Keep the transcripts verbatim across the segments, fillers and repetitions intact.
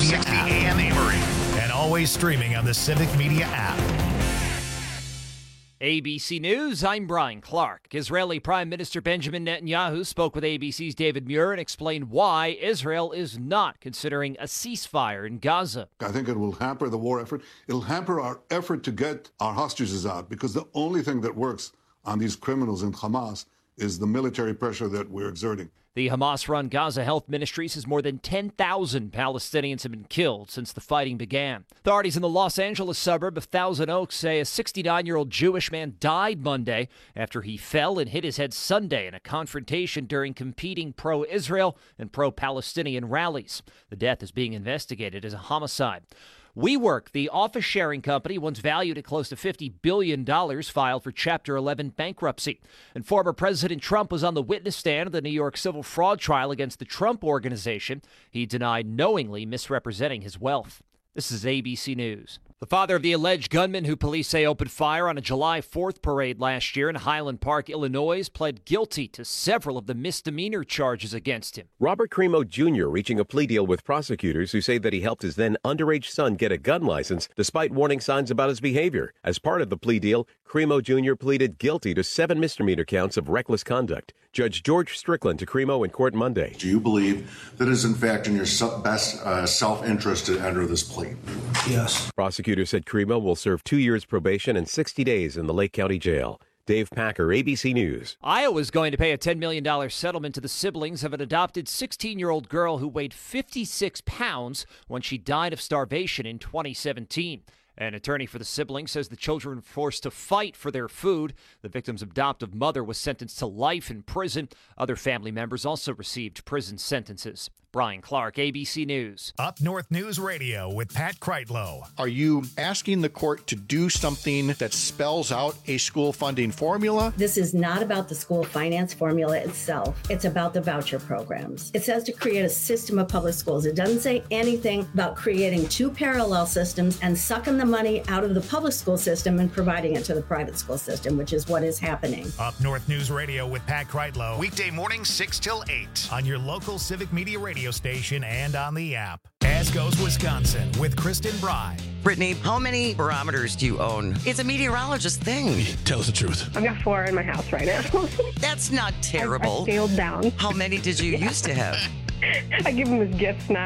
sixty A M Amory. And always streaming on the Civic Media app. A B C News, I'm Brian Clark. Israeli Prime Minister Benjamin Netanyahu spoke with A B C's David Muir and explained why Israel is not considering a ceasefire in Gaza. I think it will hamper the war effort. It'll hamper our effort to get our hostages out, because the only thing that works on these criminals in Hamas is the military pressure that we're exerting. The Hamas-run Gaza Health Ministry says more than ten thousand Palestinians have been killed since the fighting began. Authorities in the Los Angeles suburb of Thousand Oaks say a sixty-nine-year-old Jewish man died Monday after he fell and hit his head Sunday in a confrontation during competing pro-Israel and pro-Palestinian rallies. The death is being investigated as a homicide. WeWork, the office-sharing company once valued at close to fifty billion dollars, filed for Chapter eleven bankruptcy. And former President Trump was on the witness stand of the New York civil fraud trial against the Trump Organization. He denied knowingly misrepresenting his wealth. This is A B C News. The father of the alleged gunman who police say opened fire on a July fourth parade last year in Highland Park, Illinois, pled guilty to several of the misdemeanor charges against him. Robert Cremo Junior reaching a plea deal with prosecutors who say that he helped his then underage son get a gun license despite warning signs about his behavior. As part of the plea deal, Cremo Junior pleaded guilty to seven misdemeanor counts of reckless conduct. Judge George Strickland to Cremo in court Monday. Do you believe that it is in fact in your best uh, self-interest to enter this plea? Yes. Prosecutors said Cremo will serve two years probation and sixty days in the Lake County Jail. Dave Packer, A B C News. Iowa's going to pay a ten million dollars settlement to the siblings of an adopted sixteen-year-old girl who weighed fifty-six pounds when she died of starvation in twenty seventeen. An attorney for the siblings says the children were forced to fight for their food. The victim's adoptive mother was sentenced to life in prison. Other family members also received prison sentences. Brian Clark, A B C News. Up North News Radio with Pat Kreitlow. Are you asking the court to do something that spells out a school funding formula? This is not about the school finance formula itself. It's about the voucher programs. It says to create a system of public schools. It doesn't say anything about creating two parallel systems and sucking the money out of the public school system and providing it to the private school system, which is what is happening. Up North News Radio with Pat Kreitlow. Weekday mornings six till eight on your local Civic Media radio station and on the app. As Goes Wisconsin with Kristen Bry. Brittany, how many barometers do you own? It's a meteorologist thing. Tell us the truth. I've got four in my house right now. That's not terrible. I, I scaled down. How many did you used to have? I give them as gifts now.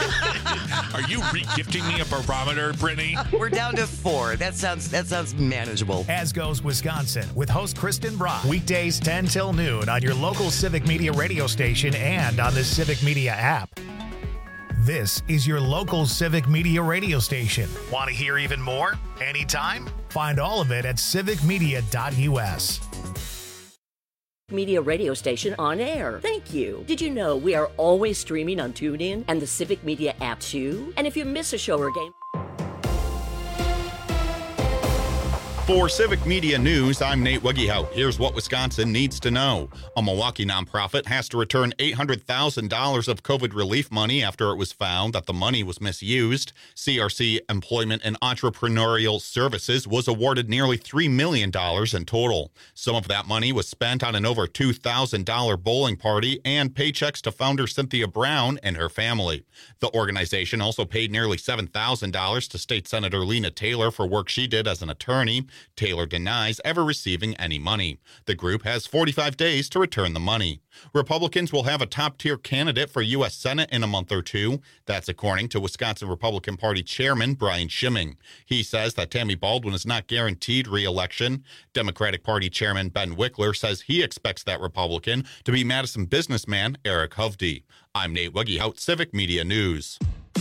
Are you re-gifting me a barometer, Brittany? We're down to four. That sounds that sounds manageable. As Goes Wisconsin with host Kristen Bry. Weekdays ten till noon on your local Civic Media radio station and on the Civic Media app. This is your local Civic Media radio station. Want to hear even more? Anytime? Find all of it at civic media dot u s. Media radio station on air. Thank you. Did you know we are always streaming on TuneIn and the Civic Media app too? And if you miss a show or game... For Civic Media News, I'm Nate Wiggyhout. Here's what Wisconsin needs to know. A Milwaukee nonprofit has to return eight hundred thousand dollars of COVID relief money after it was found that the money was misused. C R C Employment and Entrepreneurial Services was awarded nearly three million dollars in total. Some of that money was spent on an over two thousand dollars bowling party and paychecks to founder Cynthia Brown and her family. The organization also paid nearly seven thousand dollars to State Senator Lena Taylor for work she did as an attorney. Taylor denies ever receiving any money. The group has forty-five days to return the money. Republicans will have a top-tier candidate for U S Senate in a month or two. That's according to Wisconsin Republican Party Chairman Brian Schimming. He says that Tammy Baldwin is not guaranteed re-election. Democratic Party Chairman Ben Wickler says he expects that Republican to be Madison businessman Eric Hovde. I'm Nate Wiggyhout, Civic Media News.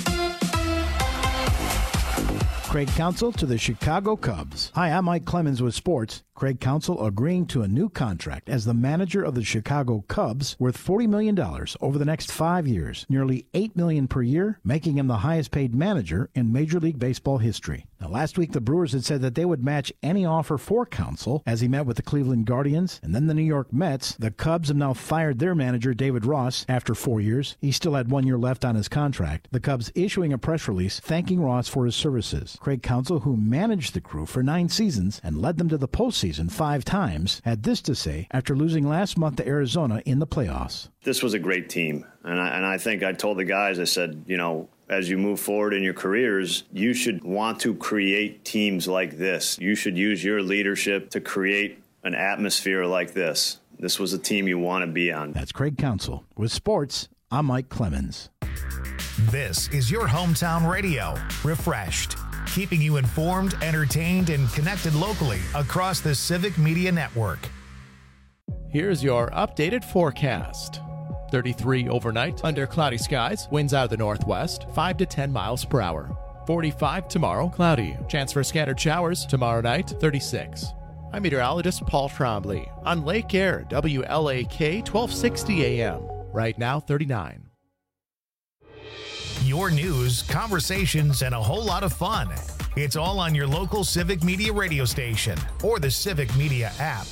Craig Counsell to the Chicago Cubs. Hi, I'm Mike Clemens with sports. Craig Counsell agreeing to a new contract as the manager of the Chicago Cubs worth forty million dollars over the next five years, nearly eight million dollars per year, making him the highest paid manager in Major League Baseball history. Now, last week, the Brewers had said that they would match any offer for Counsell as he met with the Cleveland Guardians and then the New York Mets. The Cubs have now fired their manager, David Ross, after four years. He still had one year left on his contract. The Cubs issuing a press release thanking Ross for his services. Craig Counsell, who managed the crew for nine seasons and led them to the postseason five times, had this to say after losing last month to Arizona in the playoffs. This was a great team, and I, and I think I told the guys, I said, you know, As you move forward in your careers, you should want to create teams like this. You should use your leadership to create an atmosphere like this. This was a team you want to be on. That's Craig Counsell. With sports, I'm Mike Clemens. This is your hometown radio, refreshed, keeping you informed, entertained, and connected locally across the Civic Media Network. Here's your updated forecast. thirty-three overnight, under cloudy skies, winds out of the northwest, five to ten miles per hour. forty-five tomorrow, cloudy. Chance for scattered showers tomorrow night, thirty-six. I'm meteorologist Paul Trombley on Lake Air, W L A K, twelve sixty A M. Right now, thirty-nine. Your news, conversations, and a whole lot of fun. It's all on your local Civic Media radio station or the Civic Media app.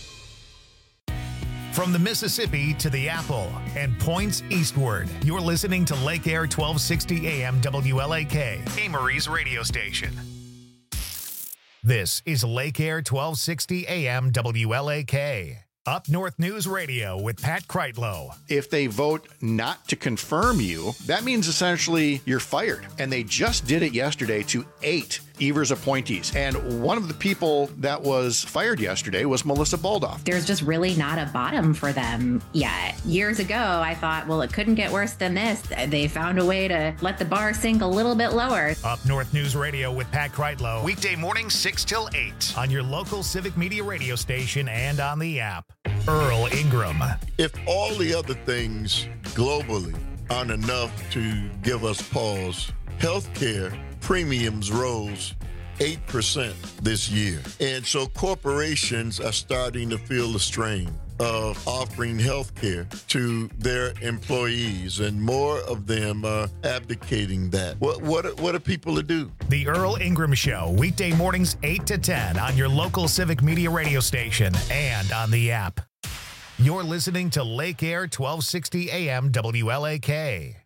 From the Mississippi to the Apple and points eastward, you're listening to Lake Air twelve sixty A M W L A K, Amory's radio station. This is Lake Air twelve sixty A M W L A K. Up North News Radio with Pat Kreitlow. If they vote not to confirm you, that means essentially you're fired. And they just did it yesterday to eight Evers appointees. And one of the people that was fired yesterday was Melissa Baldoff. There's just really not a bottom for them yet. Years ago, I thought, well, it couldn't get worse than this. They found a way to let the bar sink a little bit lower. Up North News Radio with Pat Kreitlow. Weekday mornings six till eight on your local Civic Media radio station and on the app. Earl Ingram. If all the other things globally aren't enough to give us pause, healthcare premiums rose eight percent this year. And so corporations are starting to feel the strain of offering health care to their employees, and more of them are abdicating that. What what what are people to do? The Earl Ingram Show, weekday mornings eight to ten on your local Civic Media radio station and on the app. You're listening to Lake Air twelve sixty A M W L A K.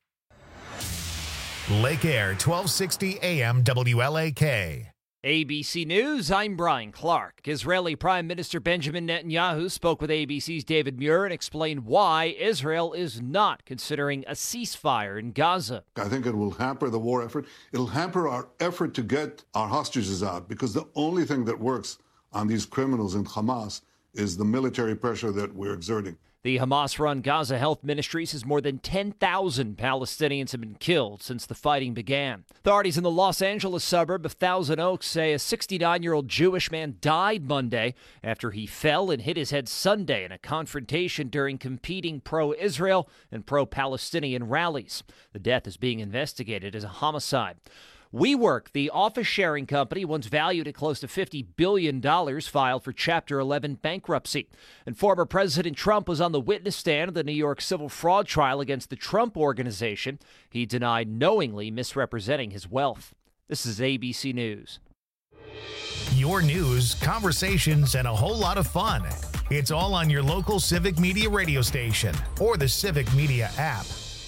Lake Air twelve sixty A M W L A K. A B C News, I'm Brian Clark. Israeli Prime Minister Benjamin Netanyahu spoke with A B C's David Muir and explained why Israel is not considering a ceasefire in Gaza. I think it will hamper the war effort. It'll hamper our effort to get our hostages out, because the only thing that works on these criminals in Hamas is the military pressure that we're exerting. The Hamas-run Gaza Health Ministry says more than ten thousand Palestinians have been killed since the fighting began. Authorities in the Los Angeles suburb of Thousand Oaks say a sixty-nine-year-old Jewish man died Monday after he fell and hit his head Sunday in a confrontation during competing pro-Israel and pro-Palestinian rallies. The death is being investigated as a homicide. WeWork, the office-sharing company once valued at close to fifty billion dollars, filed for Chapter eleven bankruptcy. And former President Trump was on the witness stand of the New York civil fraud trial against the Trump Organization. He denied knowingly misrepresenting his wealth. This is A B C News. Your news, conversations, and a whole lot of fun. It's all on your local Civic Media radio station or the Civic Media app.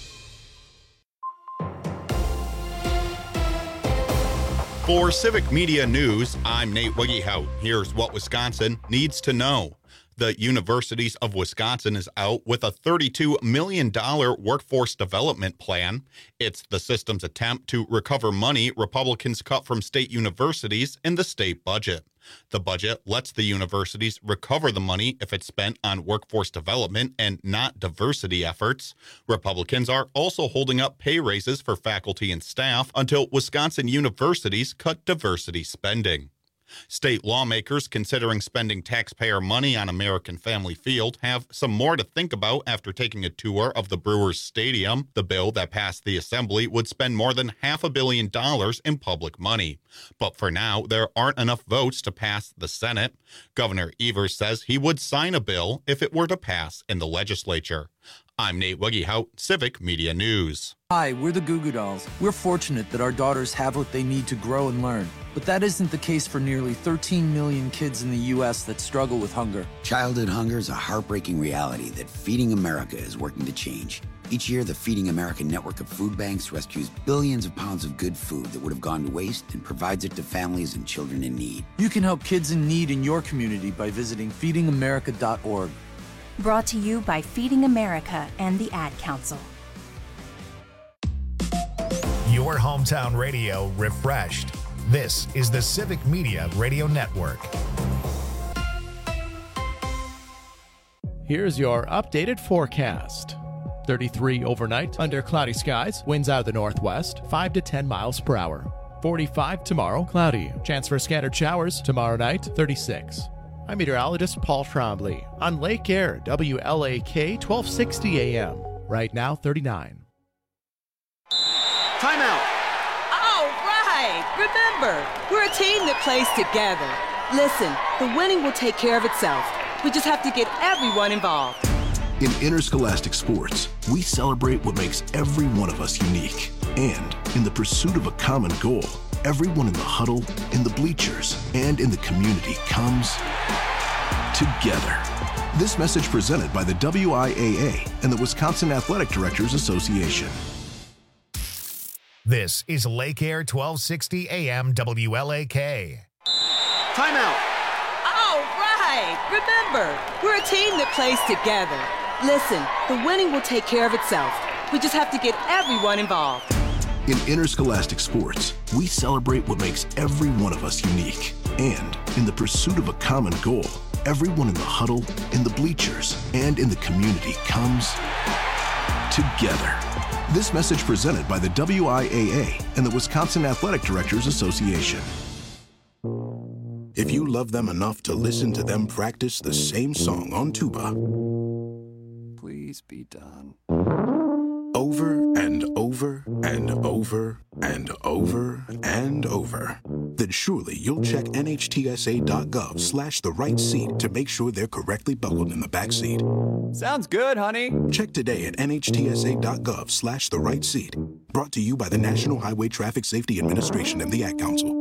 For Civic Media News, I'm Nate Wiggyhout. Here's what Wisconsin needs to know. The Universities of Wisconsin is out with a thirty-two million dollars workforce development plan. It's the system's attempt to recover money Republicans cut from state universities in the state budget. The budget lets the universities recover the money if it's spent on workforce development and not diversity efforts. Republicans are also holding up pay raises for faculty and staff until Wisconsin universities cut diversity spending. State lawmakers considering spending taxpayer money on American Family Field have some more to think about after taking a tour of the Brewers Stadium. The bill that passed the Assembly would spend more than half a billion dollars in public money. But for now, there aren't enough votes to pass the Senate. Governor Evers says he would sign a bill if it were to pass in the legislature. I'm Nate Wiggyhout, Civic Media News. Hi, we're the Goo Goo Dolls. We're fortunate that our daughters have what they need to grow and learn. But that isn't the case for nearly thirteen million kids in the U S that struggle with hunger. Childhood hunger is a heartbreaking reality that Feeding America is working to change. Each year, the Feeding America network of food banks rescues billions of pounds of good food that would have gone to waste and provides it to families and children in need. You can help kids in need in your community by visiting feeding america dot org. Brought to you by Feeding America and the Ad Council. your hometown radio refreshed. This is the Civic Media Radio Network. Here's your updated forecast. thirty-three overnight under cloudy skies, winds out of the northwest, five to ten miles per hour. forty-five tomorrow, cloudy. Chance for scattered showers tomorrow night, thirty-six. I'm meteorologist Paul Trombley on Lake Air, W L A K, twelve sixty A M. Right now, thirty-nine. Timeout. All right. Remember, we're a team that plays together. Listen, the winning will take care of itself. We just have to get everyone involved. In interscholastic sports, we celebrate what makes every one of us unique. And in the pursuit of a common goal, everyone in the huddle, in the bleachers, and in the community comes together. This message presented by the W I A A and the Wisconsin Athletic Directors Association. This is Lake Air, twelve sixty A M W L A K. Timeout. All right. Remember, we're a team that plays together. Listen, the winning will take care of itself. We just have to get everyone involved. In interscholastic sports, we celebrate what makes every one of us unique. And in the pursuit of a common goal, everyone in the huddle, in the bleachers, and in the community comes together. This message presented by the W I A A and the Wisconsin Athletic Directors Association. If you love them enough to listen to them practice the same song on tuba, please be done. Over and over and over and over and over, then surely you'll check N H T S A dot gov slash the right seat to make sure they're correctly buckled in the back seat. Sounds good, honey. Check today at N H T S A dot gov slash the right seat. Brought to you by the National Highway Traffic Safety Administration and the Ad Council.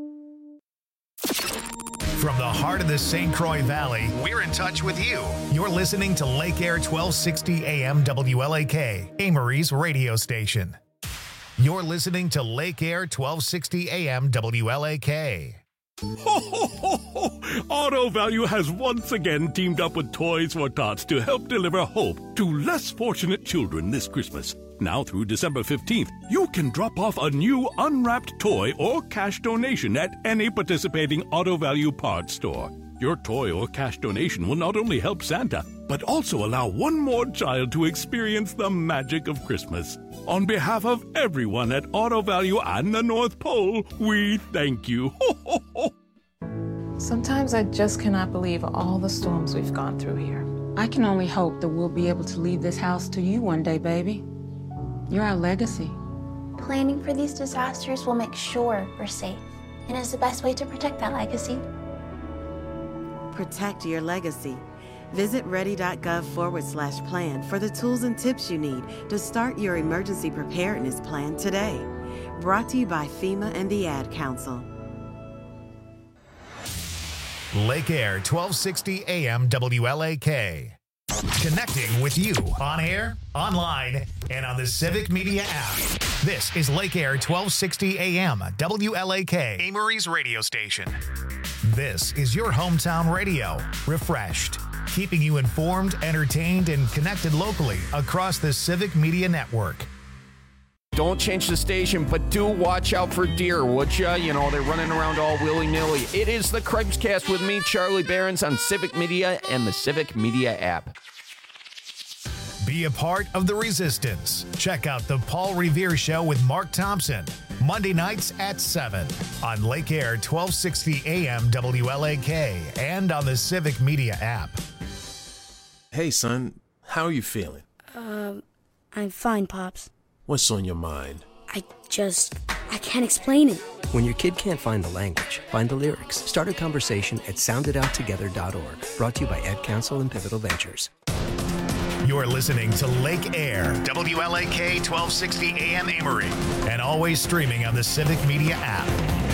From the heart of the Saint Croix Valley, we're in touch with you. You're listening to Lake Air twelve sixty A M W L A K, Amory's radio station. You're listening to Lake Air twelve sixty A M W L A K. Ho, ho, ho, ho. Auto Value has once again teamed up with Toys for Tots to help deliver hope to less fortunate children this Christmas. Now through December fifteenth, you can drop off a new unwrapped toy or cash donation at any participating Auto Value parts store. Your toy or cash donation will not only help Santa, but also allow one more child to experience the magic of Christmas. On behalf of everyone at Auto Value and the North Pole, we thank you. Ho, ho, ho. Sometimes I just cannot believe all the storms we've gone through here. I can only hope that we'll be able to leave this house to you one day, baby. You're our legacy. Planning for these disasters will make sure we're safe, and is the best way to protect that legacy. Protect your legacy. Visit ready.gov forward slash plan for the tools and tips you need to start your emergency preparedness plan today. Brought to you by FEMA and the Ad Council. Lake Air twelve sixty A M W L A K. Connecting with you on air, online, and on the Civic Media app. This is Lake Air twelve sixty A M W L A K, Amory's radio station. This is your hometown radio, refreshed, keeping you informed, entertained, and connected locally across the Civic Media Network. Don't change the station, but do watch out for deer, would ya? You know, they're running around all willy-nilly. It is the Craig's with me, Charlie Behrens, on Civic Media and the Civic Media app. Be a part of the resistance. Check out the Paul Revere Show with Mark Thompson, Monday nights at seven on Lake Air twelve sixty A M W L A K and on the Civic Media app. Hey, son, how are you feeling? Um, I'm fine, Pops. What's on your mind? I just, I can't explain it. When your kid can't find the language, find the lyrics. Start a conversation at sound it out together dot org. Brought to you by Ad Council and Pivotal Ventures. You're listening to Lake Air, W L A K twelve sixty A M Amory, and always streaming on the Civic Media app.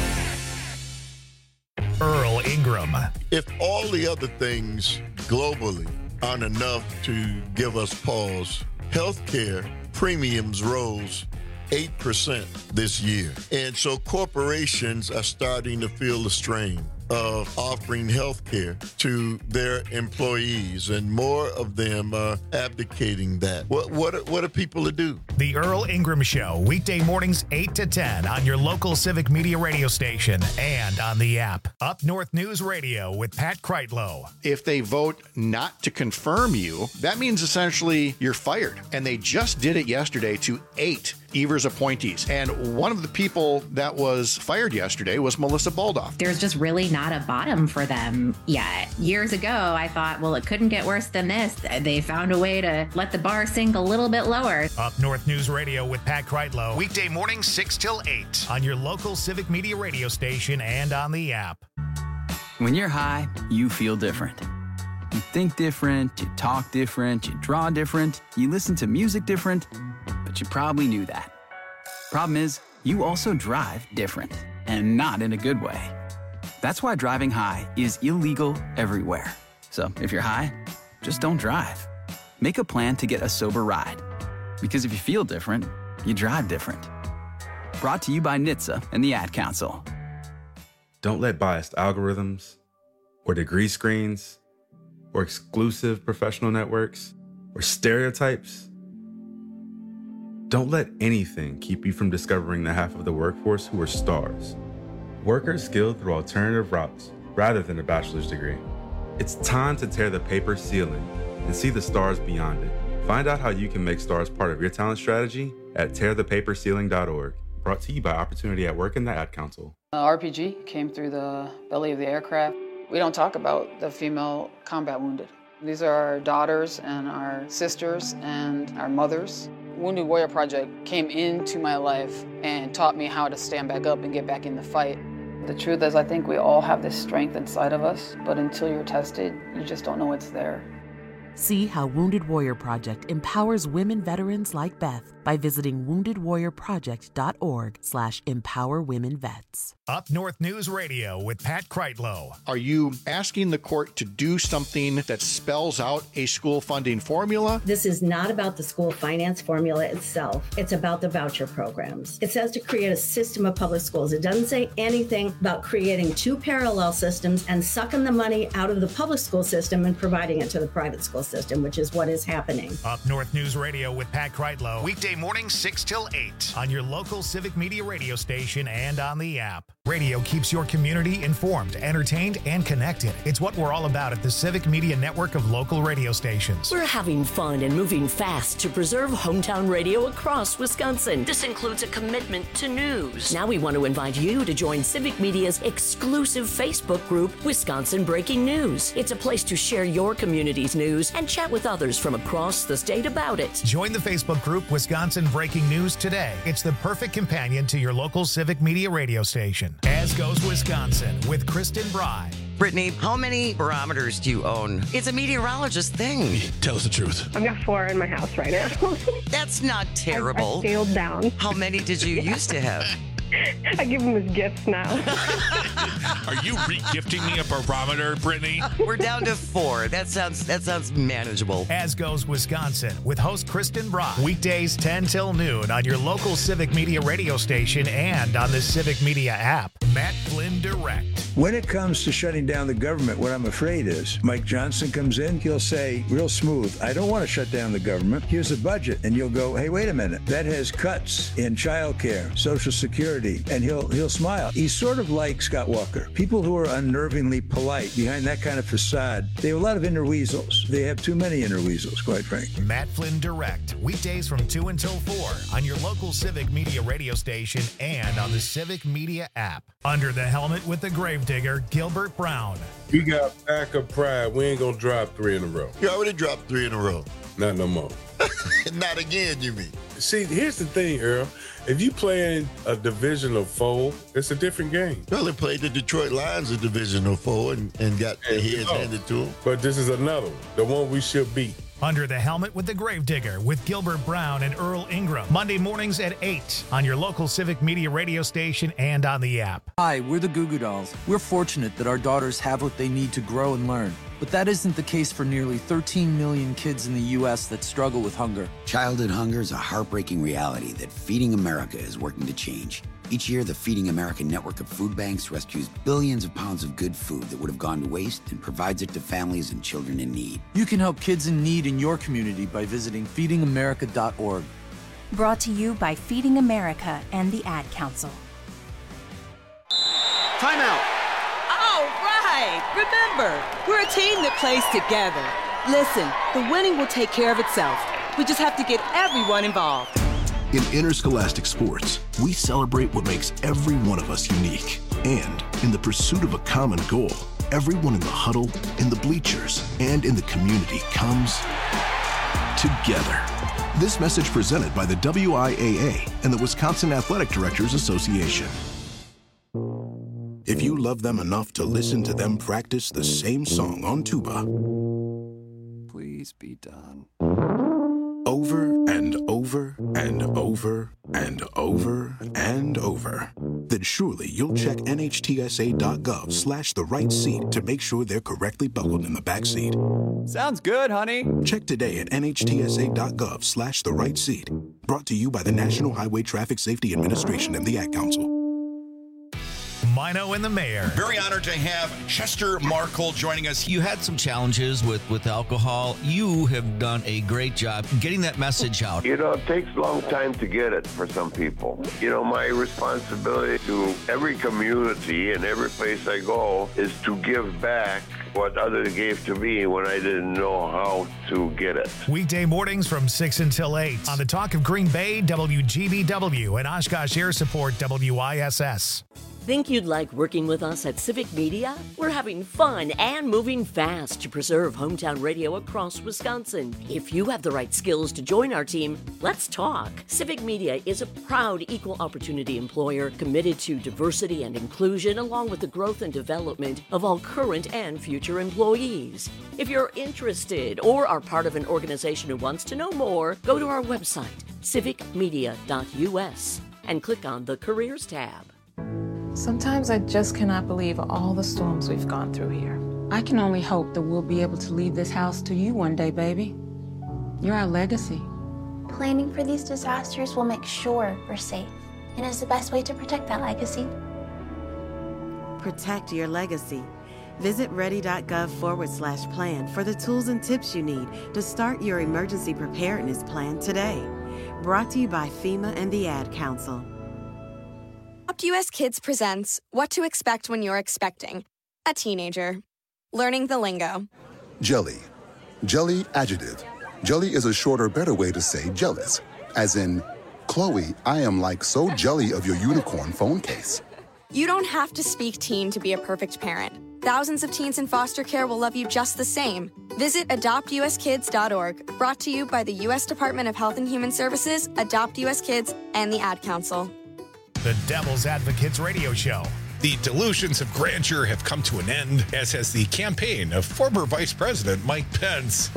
Earl Ingram. If all the other things globally aren't enough to give us pause, healthcare premiums rose eight percent this year. And so corporations are starting to feel the strain. of offering health care to their employees, and more of them are abdicating that. What what what are people to do? The Earl Ingram Show, weekday mornings eight to ten on your local Civic Media radio station and on the app. Up North News Radio with Pat Kreitlow. If they vote not to confirm you, that means essentially you're fired. And they just did it yesterday to eight Evers appointees. And one of the people that was fired yesterday was Melissa Baldoff. There's just really not a bottom for them yet. Years ago, I thought, well, it couldn't get worse than this. They found a way to let the bar sink a little bit lower. Up North News Radio with Pat Kreitlow, weekday mornings six till eight on your local Civic Media radio station and on the app. When you're high, you feel different. You think different, you talk different, you draw different, you listen to music different, but you probably knew that. Problem is, you also drive different, and not in a good way. That's why driving high is illegal everywhere. So if you're high, just don't drive. Make a plan to get a sober ride. Because if you feel different, you drive different. Brought to you by N H T S A and the Ad Council. Don't let biased algorithms or degree screens or exclusive professional networks or stereotypes. Don't let anything keep you from discovering the half of the workforce who are stars. Workers skilled through alternative routes rather than a bachelor's degree. It's time to tear the paper ceiling and see the stars beyond it. Find out how you can make stars part of your talent strategy at tear the paper ceiling dot org. Brought to you by Opportunity at Work and the Ad Council. Uh, R P G came through the belly of the aircraft. We don't talk about the female combat wounded. These are our daughters and our sisters and our mothers. Wounded Warrior Project came into my life and taught me how to stand back up and get back in the fight. The truth is, I think we all have this strength inside of us, but until you're tested, you just don't know it's there. See how Wounded Warrior Project empowers women veterans like Beth by visiting wounded warrior project dot org slash empower women vets. Up North News Radio with Pat Kreitlow. Are you asking the court to do something that spells out a school funding formula? This is not about the school finance formula itself. It's about the voucher programs. It says to create a system of public schools. It doesn't say anything about creating two parallel systems and sucking the money out of the public school system and providing it to the private school system, which is what is happening. Up North News Radio with Pat Kreitlow, weekday mornings six till eight on your local Civic Media radio station and on the app. Radio keeps your community informed, entertained, and connected. It's what we're all about at the Civic Media network of local radio stations. We're having fun and moving fast to preserve hometown radio across Wisconsin. This includes a commitment to news. Now we want to invite you to join Civic Media's exclusive Facebook group, Wisconsin Breaking News. It's a place to share your community's news and chat with others from across the state about it. Join the Facebook group Wisconsin Breaking News today. It's the perfect companion to your local Civic Media radio station. As Goes Wisconsin with Kristen Bry. Brittany, how many barometers do you own? It's a meteorologist thing. Tell us the truth. I've got four in my house right now. That's not terrible. I, I scaled down. How many did you used to have? I give them as gifts now. Are you re-gifting me a barometer, Brittany? We're down to four. That sounds that sounds manageable. As Goes Wisconsin with host Kristen Bry. Weekdays ten till noon on your local Civic Media radio station and on the Civic Media app. Matt Flynn Direct. When it comes to shutting down the government, what I'm afraid is Mike Johnson comes in, he'll say real smooth, I don't want to shut down the government. Here's a budget. And you'll go, hey, wait a minute. That has cuts in childcare, Social Security. And he'll he'll smile. He's sort of like Scott Walker. People who are unnervingly polite behind that kind of facade, they have a lot of inner weasels. They have too many inner weasels, quite frankly. Matt Flynn Direct, weekdays from two until four on your local Civic Media radio station and on the Civic Media app. Under the helmet with the gravedigger, Gilbert Brown. We got backup pride. We ain't gonna drop three in a row. You already dropped three in a row. Not no more. Not again, you mean? See, here's the thing, Earl. If you play in a divisional foe, it's a different game. Well, they played the Detroit Lions a divisional foe and, and got their heads handed to them. But this is another one, the one we should beat. Under the Helmet with the Gravedigger with Gilbert Brown and Earl Ingram. Monday mornings at eight on your local Civic Media radio station and on the app. Hi, we're the Goo Goo Dolls. We're fortunate that our daughters have what they need to grow and learn. But that isn't the case for nearly thirteen million kids in the U S that struggle with hunger. Childhood hunger is a heartbreaking reality that Feeding America is working to change. Each year, the Feeding America network of food banks rescues billions of pounds of good food that would have gone to waste and provides it to families and children in need. You can help kids in need in your community by visiting feeding america dot org. Brought to you by Feeding America and the Ad Council. Timeout. All right. Remember, we're a team that plays together. Listen, the winning will take care of itself. We just have to get everyone involved. In interscholastic sports, we celebrate what makes every one of us unique. And in the pursuit of a common goal, everyone in the huddle, in the bleachers, and in the community comes together. This message presented by the W I A A and the Wisconsin Athletic Directors Association. If you love them enough to listen to them practice the same song on tuba, Please be done. over and over and over and over and over, then surely you'll check N H T S A dot gov slash the right seat to make sure they're correctly buckled in the back seat. Sounds good, honey. Check today at N H T S A dot gov slash the right seat. Brought to you by the National Highway Traffic Safety Administration and the Ad Council. Mino and the Mayor. Very honored to have Chester Markle joining us. You had some challenges with, with alcohol. You have done a great job getting that message out. You know, it takes a long time to get it for some people. You know, my responsibility to every community and every place I go is to give back what others gave to me when I didn't know how to get it. Weekday mornings from six until eight on the Talk of Green Bay, W G B W, and Oshkosh Air Support, W I S S. Think you'd like working with us at Civic Media? We're having fun and moving fast to preserve hometown radio across Wisconsin. If you have the right skills to join our team, let's talk. Civic Media is a proud equal opportunity employer committed to diversity and inclusion, along with the growth and development of all current and future employees. If you're interested or are part of an organization who wants to know more, go to our website, civic media dot U S, and click on the Careers tab. Sometimes I just cannot believe all the storms we've gone through here. I can only hope that we'll be able to leave this house to you one day, baby. You're our legacy. Planning for these disasters will make sure we're safe, and is the best way to protect that legacy. Protect your legacy. Visit ready.gov forward slash plan for the tools and tips you need to start your emergency preparedness plan today. Brought to you by FEMA and the Ad Council. Adopt U S Kids presents What to Expect When You're Expecting a Teenager. Learning the lingo. Jelly. Jelly adjective. Jelly is a shorter, better way to say jealous. As in, Chloe, I am like so jelly of your unicorn phone case. You don't have to speak teen to be a perfect parent. Thousands of teens in foster care will love you just the same. Visit adopt U S kids dot org. Brought to you by the U S Department of Health and Human Services, Adopt U S Kids, and the Ad Council. The Devil's Advocates Radio Show. The delusions of grandeur have come to an end, as has the campaign of former Vice President Mike Pence.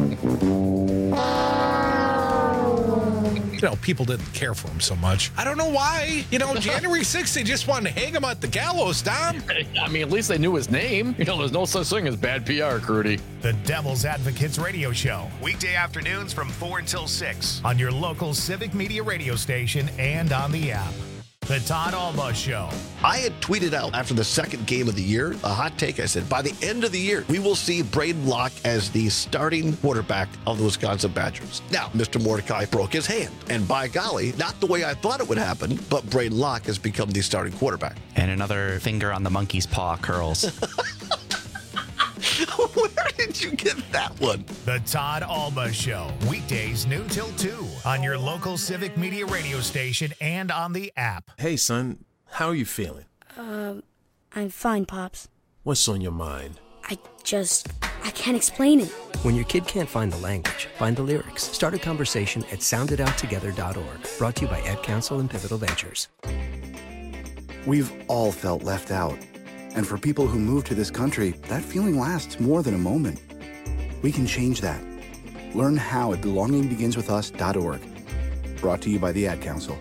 You know, people didn't care for him so much. I don't know why. You know, January sixth, they just wanted to hang him at the gallows, Dom. I mean, at least they knew his name. You know, there's no such thing as bad P R, Crudy. The Devil's Advocates Radio Show. Weekday afternoons from four until six on your local Civic Media radio station and on the app. The Todd Alba Show. I had tweeted out after the second game of the year, a hot take. I said, by the end of the year, we will see Braden Locke as the starting quarterback of the Wisconsin Badgers. Now, Mister Mordecai broke his hand. And by golly, not the way I thought it would happen, but Braden Locke has become the starting quarterback. And another finger on the monkey's paw curls. Where did you get that one? The Todd Alba Show. Weekdays noon till two on your local Civic Media radio station and on the app. Hey, son, how are you feeling? Um, I'm fine, Pops. What's on your mind? I just, I can't explain it. When your kid can't find the language, find the lyrics. Start a conversation at sound it out together dot org. Brought to you by Ad Council and Pivotal Ventures. We've all felt left out. And for people who move to this country, that feeling lasts more than a moment. We can change that. Learn how at belonging begins with us dot org. Brought to you by the Ad Council.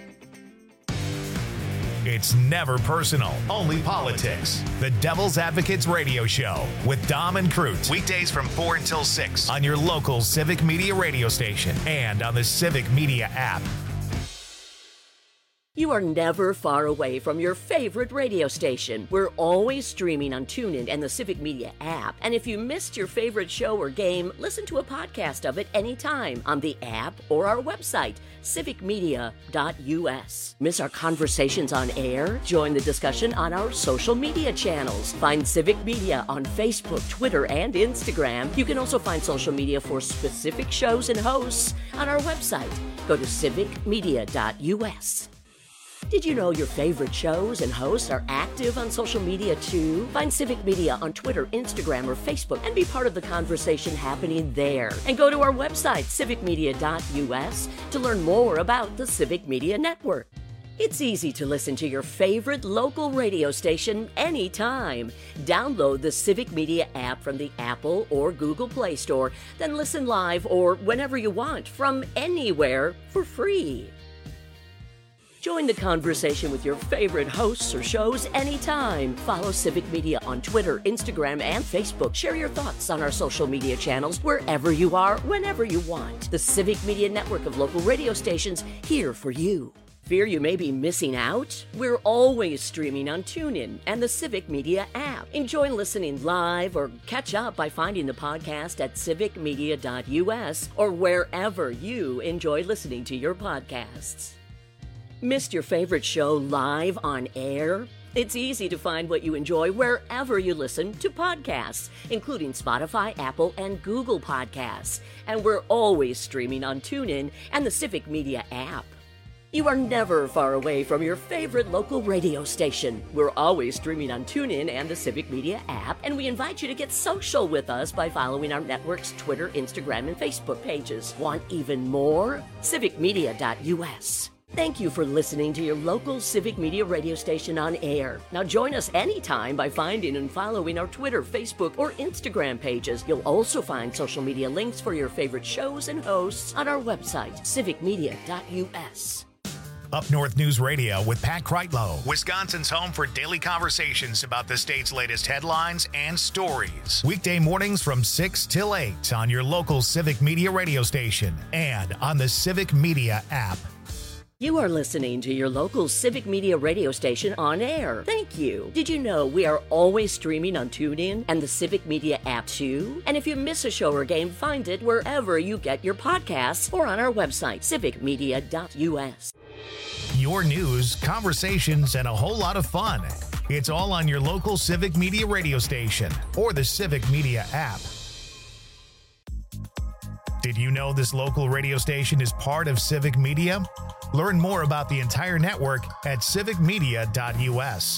It's never personal, only politics. The Devil's Advocates Radio Show with Dom and Cruz. Weekdays from four until six on your local Civic Media radio station and on the Civic Media app. You are never far away from your favorite radio station. We're always streaming on TuneIn and the Civic Media app. And if you missed your favorite show or game, listen to a podcast of it anytime on the app or our website, civic media dot u s. Miss our conversations on air? Join the discussion on our social media channels. Find Civic Media on Facebook, Twitter, and Instagram. You can also find social media for specific shows and hosts on our website. Go to civic media dot u s. Did you know your favorite shows and hosts are active on social media too? Find Civic Media on Twitter, Instagram, or Facebook and be part of the conversation happening there. And go to our website, civic media dot u s, to learn more about the Civic Media Network. It's easy to listen to your favorite local radio station anytime. Download the Civic Media app from the Apple or Google Play Store, then listen live or whenever you want from anywhere for free. Join the conversation with your favorite hosts or shows anytime. Follow Civic Media on Twitter, Instagram, and Facebook. Share your thoughts on our social media channels wherever you are, whenever you want. The Civic Media Network of local radio stations here for you. Fear you may be missing out? We're always streaming on TuneIn and the Civic Media app. Enjoy listening live or catch up by finding the podcast at civic media dot u s or wherever you enjoy listening to your podcasts. Missed your favorite show live on air? It's easy to find what you enjoy wherever you listen to podcasts, including Spotify, Apple, and Google Podcasts. And we're always streaming on TuneIn and the Civic Media app. You are never far away from your favorite local radio station. We're always streaming on TuneIn and the Civic Media app, and we invite you to get social with us by following our network's Twitter, Instagram, and Facebook pages. Want even more? civic media dot u s. Thank you for listening to your local Civic Media radio station on air. Now join us anytime by finding and following our Twitter, Facebook, or Instagram pages. You'll also find social media links for your favorite shows and hosts on our website, civic media dot u s. Up North News Radio with Pat Kreitlow, Wisconsin's home for daily conversations about the state's latest headlines and stories. Weekday mornings from six till eight on your local Civic Media radio station and on the Civic Media app. You are listening to your local Civic Media radio station on air. Thank you. Did you know we are always streaming on TuneIn and the Civic Media app too? And if you miss a show or game, find it wherever you get your podcasts or on our website, civic media dot u s. Your news, conversations, and a whole lot of fun. It's all on your local Civic Media radio station or the Civic Media app. Did you know this local radio station is part of Civic Media? Learn more about the entire network at civic media dot u s.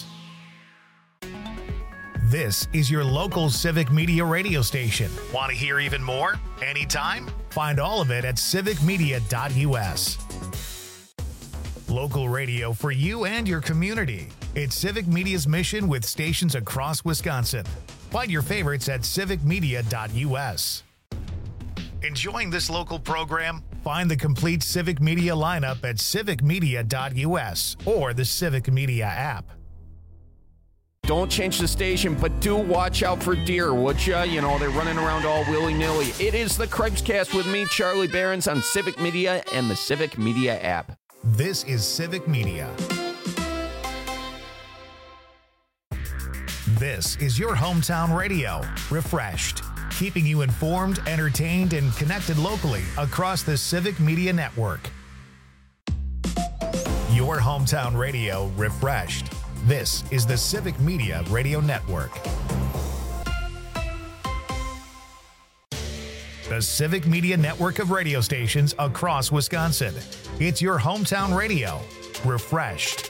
This is your local Civic Media radio station. Want to hear even more? Anytime? Find all of it at civic media dot u s. Local radio for you and your community. It's Civic Media's mission with stations across Wisconsin. Find your favorites at civic media dot u s. Enjoying this local program? Find the complete Civic Media lineup at civic media dot u s or the Civic Media app. Don't change the station, but do watch out for deer, would ya? You know, they're running around all willy-nilly. It is the Craigscast with me, Charlie Behrens, on Civic Media and the Civic Media app. This is Civic Media. This is your hometown radio, refreshed, keeping you informed, entertained, and connected locally across the Civic Media Network. Your hometown radio, refreshed. This is the Civic Media Radio Network. The Civic Media Network of radio stations across Wisconsin. It's your hometown radio, refreshed.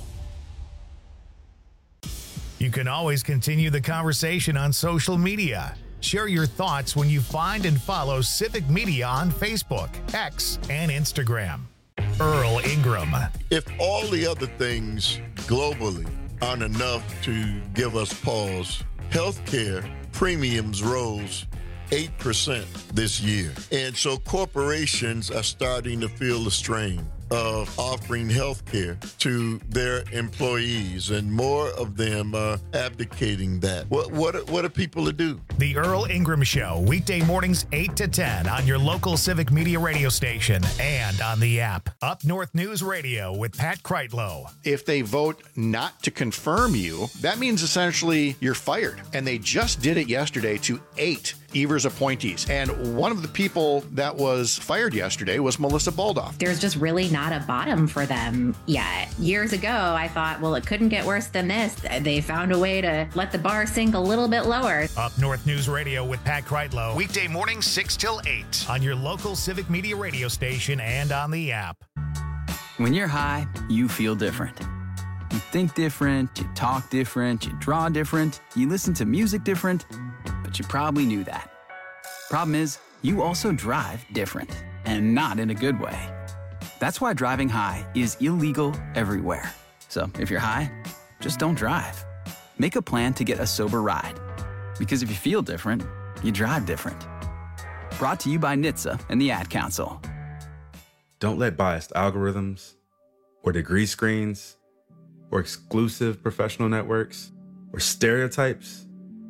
You can always continue the conversation on social media. Share your thoughts when you find and follow Civic Media on Facebook, X, and Instagram. Earl Ingram. If all the other things globally aren't enough to give us pause, healthcare premiums rose eight percent this year. And so corporations are starting to feel the strain. of offering health care to their employees, and more of them are abdicating that. What what are, what are people to do? The Earl Ingram Show, weekday mornings eight to ten on your local Civic Media radio station and on the app. Up North News Radio with Pat Kreitlow. If they vote not to confirm you, that means essentially you're fired. And they just did it yesterday to eight Evers appointees. And one of the people that was fired yesterday was Melissa Baldoff. There's just really not a bottom for them yet. Years ago, I thought, well, it couldn't get worse than this. They found a way to let the bar sink a little bit lower. Up North News Radio with Pat Kreitlow, weekday mornings six till eight on your local Civic Media radio station and on the app. When you're high, you feel different. You think different, you talk different, you draw different, you listen to music different, but you probably knew that. Problem is, you also drive different, and not in a good way. That's why driving high is illegal everywhere. So if you're high, just don't drive. Make a plan to get a sober ride. Because if you feel different, you drive different. Brought to you by N H T S A and the Ad Council. Don't let biased algorithms or degree screens or exclusive professional networks or stereotypes.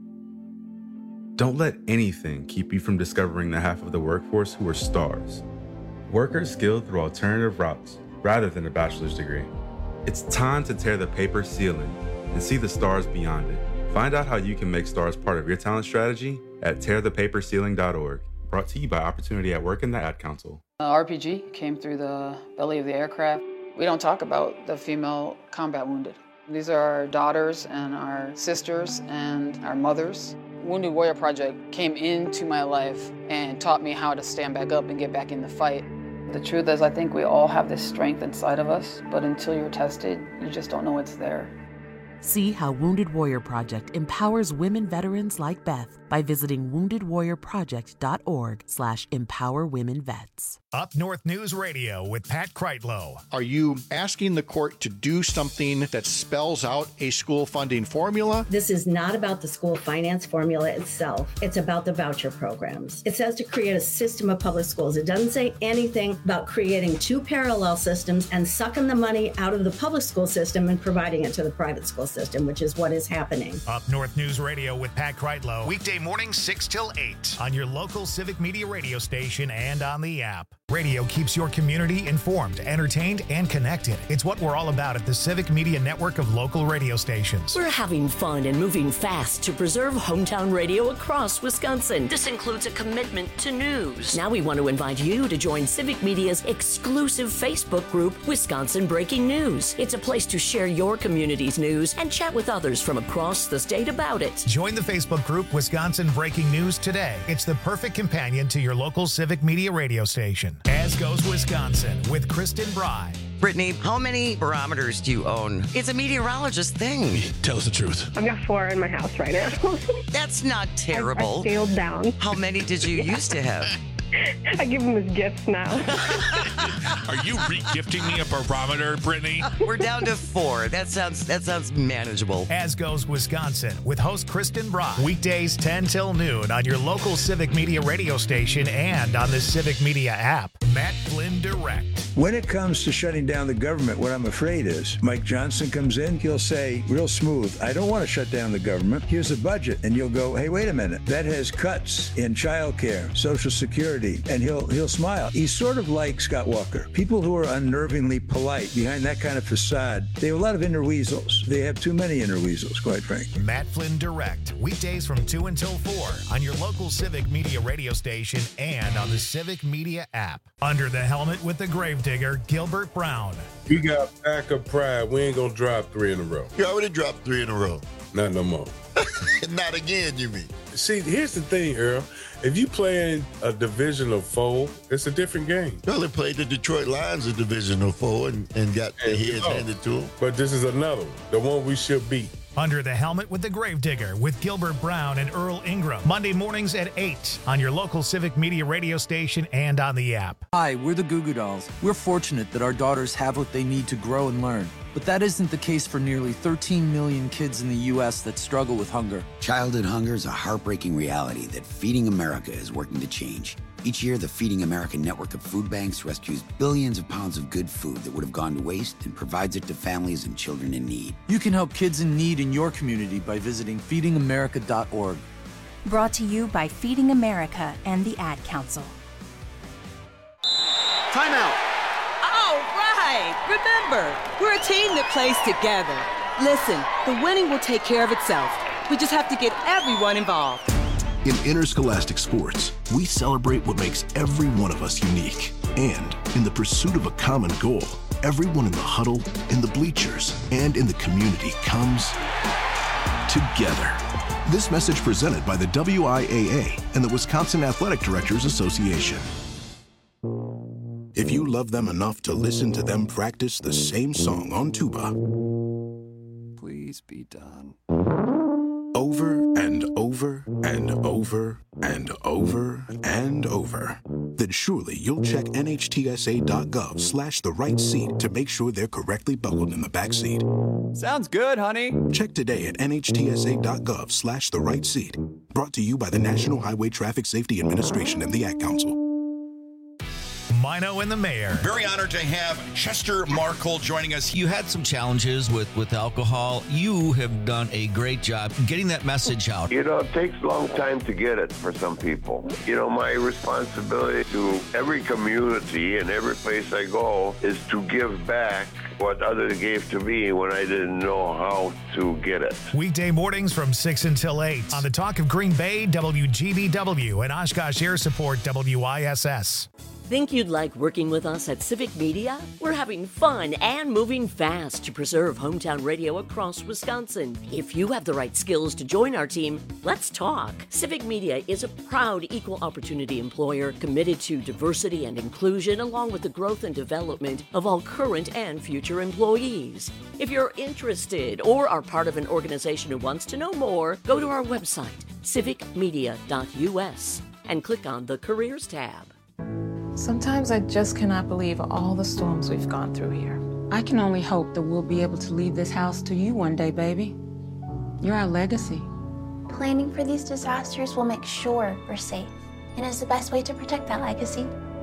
Don't let anything keep you from discovering the half of the workforce who are stars. Workers skilled through alternative routes rather than a bachelor's degree. It's time to tear the paper ceiling and see the stars beyond it. Find out how you can make stars part of your talent strategy at tear the paper ceiling dot org. Brought to you by Opportunity at Work and the Ad Council. Uh, R P G came through the belly of the aircraft. We don't talk about the female combat wounded. These are our daughters and our sisters and our mothers. Wounded Warrior Project came into my life and taught me how to stand back up and get back in the fight. The truth is, I think we all have this strength inside of us, but until you're tested, you just don't know it's there. See how Wounded Warrior Project empowers women veterans like Beth by visiting wounded warrior project dot org slash empower women vets. Up North News Radio with Pat Kreitlow. Are you asking the court to do something that spells out a school funding formula? This is not about the school finance formula itself. It's about the voucher programs. It says to create a system of public schools. It doesn't say anything about creating two parallel systems and sucking the money out of the public school system and providing it to the private school system, which is what is happening. Up North News Radio with Pat Kreitlow, weekday mornings six till eight on your local Civic Media radio station and on the app. Radio keeps your community informed, entertained, and connected. It's what we're all about at the Civic Media network of local radio stations. We're having fun and moving fast to preserve hometown radio across Wisconsin. This includes a commitment to news. Now we want to invite you to join Civic Media's exclusive Facebook group, Wisconsin Breaking News. It's a place to share your community's news and chat with others from across the state about it. Join the Facebook group Wisconsin Breaking News today. It's the perfect companion to your local Civic Media radio station. As Goes Wisconsin with Kristen Bry. Brittany, how many barometers do you own? It's a meteorologist thing. Tell us the truth. I've got four in my house right now. That's not terrible. I, I scaled down. How many did you used to have? I give them as gifts now. Are you re-gifting me a barometer, Brittany? We're down to four. That sounds that sounds manageable. As Goes Wisconsin with host Kristen Bry. Weekdays ten till noon on your local Civic Media radio station and on the Civic Media app. Matt Flynn Direct. When it comes to shutting down the government, what I'm afraid is Mike Johnson comes in, he'll say real smooth, I don't want to shut down the government. Here's a budget. And you'll go, hey, wait a minute. That has cuts in childcare, Social Security, and he'll he'll smile. He's sort of like Scott Walker. People who are unnervingly polite behind that kind of facade, they have a lot of inner weasels. They have too many inner weasels, quite frankly. Matt Flynn Direct. Weekdays from two until four on your local Civic Media radio station and on the Civic Media app. Under the helmet with the gravedigger, Gilbert Brown. We got backup pride. We ain't gonna drop three in a row. You already dropped three in a row. Not no more. Not again, you mean? See, here's the thing, Earl. If you play in a division of four, it's a different game. Well, they played the Detroit Lions a division of four and, and got their heads handed to them. But this is another one, the one we should beat. Under the Helmet with the Gravedigger with Gilbert Brown and Earl Ingram. Monday mornings at eight on your local Civic Media radio station and on the app. Hi, we're the Goo Goo Dolls. We're fortunate that our daughters have what they need to grow and learn. But that isn't the case for nearly thirteen million kids in the U S that struggle with hunger. Childhood hunger is a heartbreaking reality that Feeding America is working to change. Each year, the Feeding America network of food banks rescues billions of pounds of good food that would have gone to waste and provides it to families and children in need. You can help kids in need in your community by visiting feeding america dot org. Brought to you by Feeding America and the Ad Council. Timeout. All right. Remember, we're a team that plays together. Listen, the winning will take care of itself. We just have to get everyone involved. In interscholastic sports, we celebrate what makes every one of us unique. And in the pursuit of a common goal, everyone in the huddle, in the bleachers, and in the community comes together. This message presented by the W I A A and the Wisconsin Athletic Directors Association. If you love them enough to listen to them practice the same song on tuba, please be done. Over and over and over and over and over, then surely you'll check N H T S A dot gov slash the right seat to make sure they're correctly buckled in the back seat. Sounds good, honey. Check today at N H T S A dot gov slash the right seat. Brought to you by the National Highway Traffic Safety Administration and the Ad Council. Mino and the Mayor. Very honored to have Chester Markle joining us. You had some challenges with, with alcohol. You have done a great job getting that message out. You know, it takes a long time to get it for some people. You know, my responsibility to every community and every place I go is to give back what others gave to me when I didn't know how to get it. Weekday mornings from six until eight on the Talk of Green Bay, W G B W, and Oshkosh Air Support, W I S S. Think you'd like working with us at Civic Media? We're having fun and moving fast to preserve hometown radio across Wisconsin. If you have the right skills to join our team, let's talk. Civic Media is a proud equal opportunity employer committed to diversity and inclusion along with the growth and development of all current and future employees. If you're interested or are part of an organization who wants to know more, go to our website, civic media dot U S, and click on the Careers tab. Sometimes I just cannot believe all the storms we've gone through here. I can only hope that we'll be able to leave this house to you one day, baby. You're our legacy. Planning for these disasters will make sure we're safe, and is the best way to protect that legacy.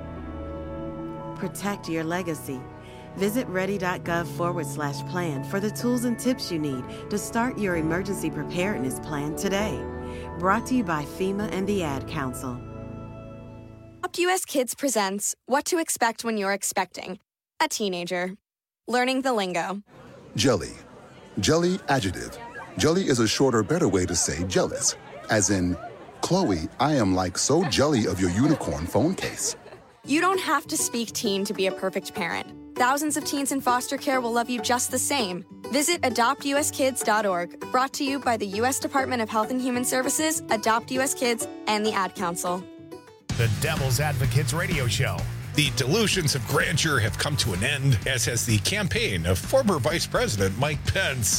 Protect your legacy. Visit ready.gov forward slash plan for the tools and tips you need to start your emergency preparedness plan today. Brought to you by FEMA and the Ad Council. Adopt U S Kids presents What to Expect When You're Expecting a Teenager. Learning the lingo. Jelly. Jelly adjective. Jelly is a shorter, better way to say jealous. As in, Chloe, I am like so jelly of your unicorn phone case. You don't have to speak teen to be a perfect parent. Thousands of teens in foster care will love you just the same. Visit adopt U S kids dot org. Brought to you by the U S Department of Health and Human Services, Adopt U S Kids, and the Ad Council. The Devil's Advocates Radio Show. The delusions of grandeur have come to an end, as has the campaign of former Vice President Mike Pence.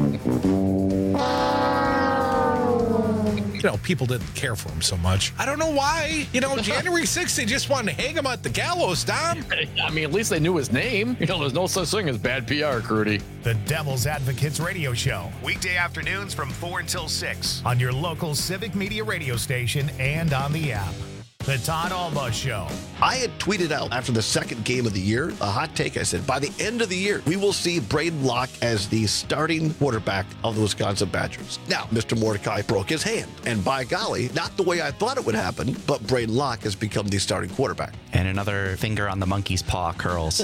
You know, people didn't care for him so much. I don't know why. You know, January sixth, they just wanted to hang him at the gallows, Dom. I mean, at least they knew his name. You know, there's no such thing as bad P R, Crudy. The Devil's Advocates Radio Show. Weekday afternoons from four until six on your local Civic Media radio station and on the app. The Todd Alba Show. I had tweeted out after the second game of the year, a hot take. I said, by the end of the year, we will see Braden Locke as the starting quarterback of the Wisconsin Badgers. Now, Mister Mordecai broke his hand. And by golly, not the way I thought it would happen, but Braden Locke has become the starting quarterback. And another finger on the monkey's paw curls.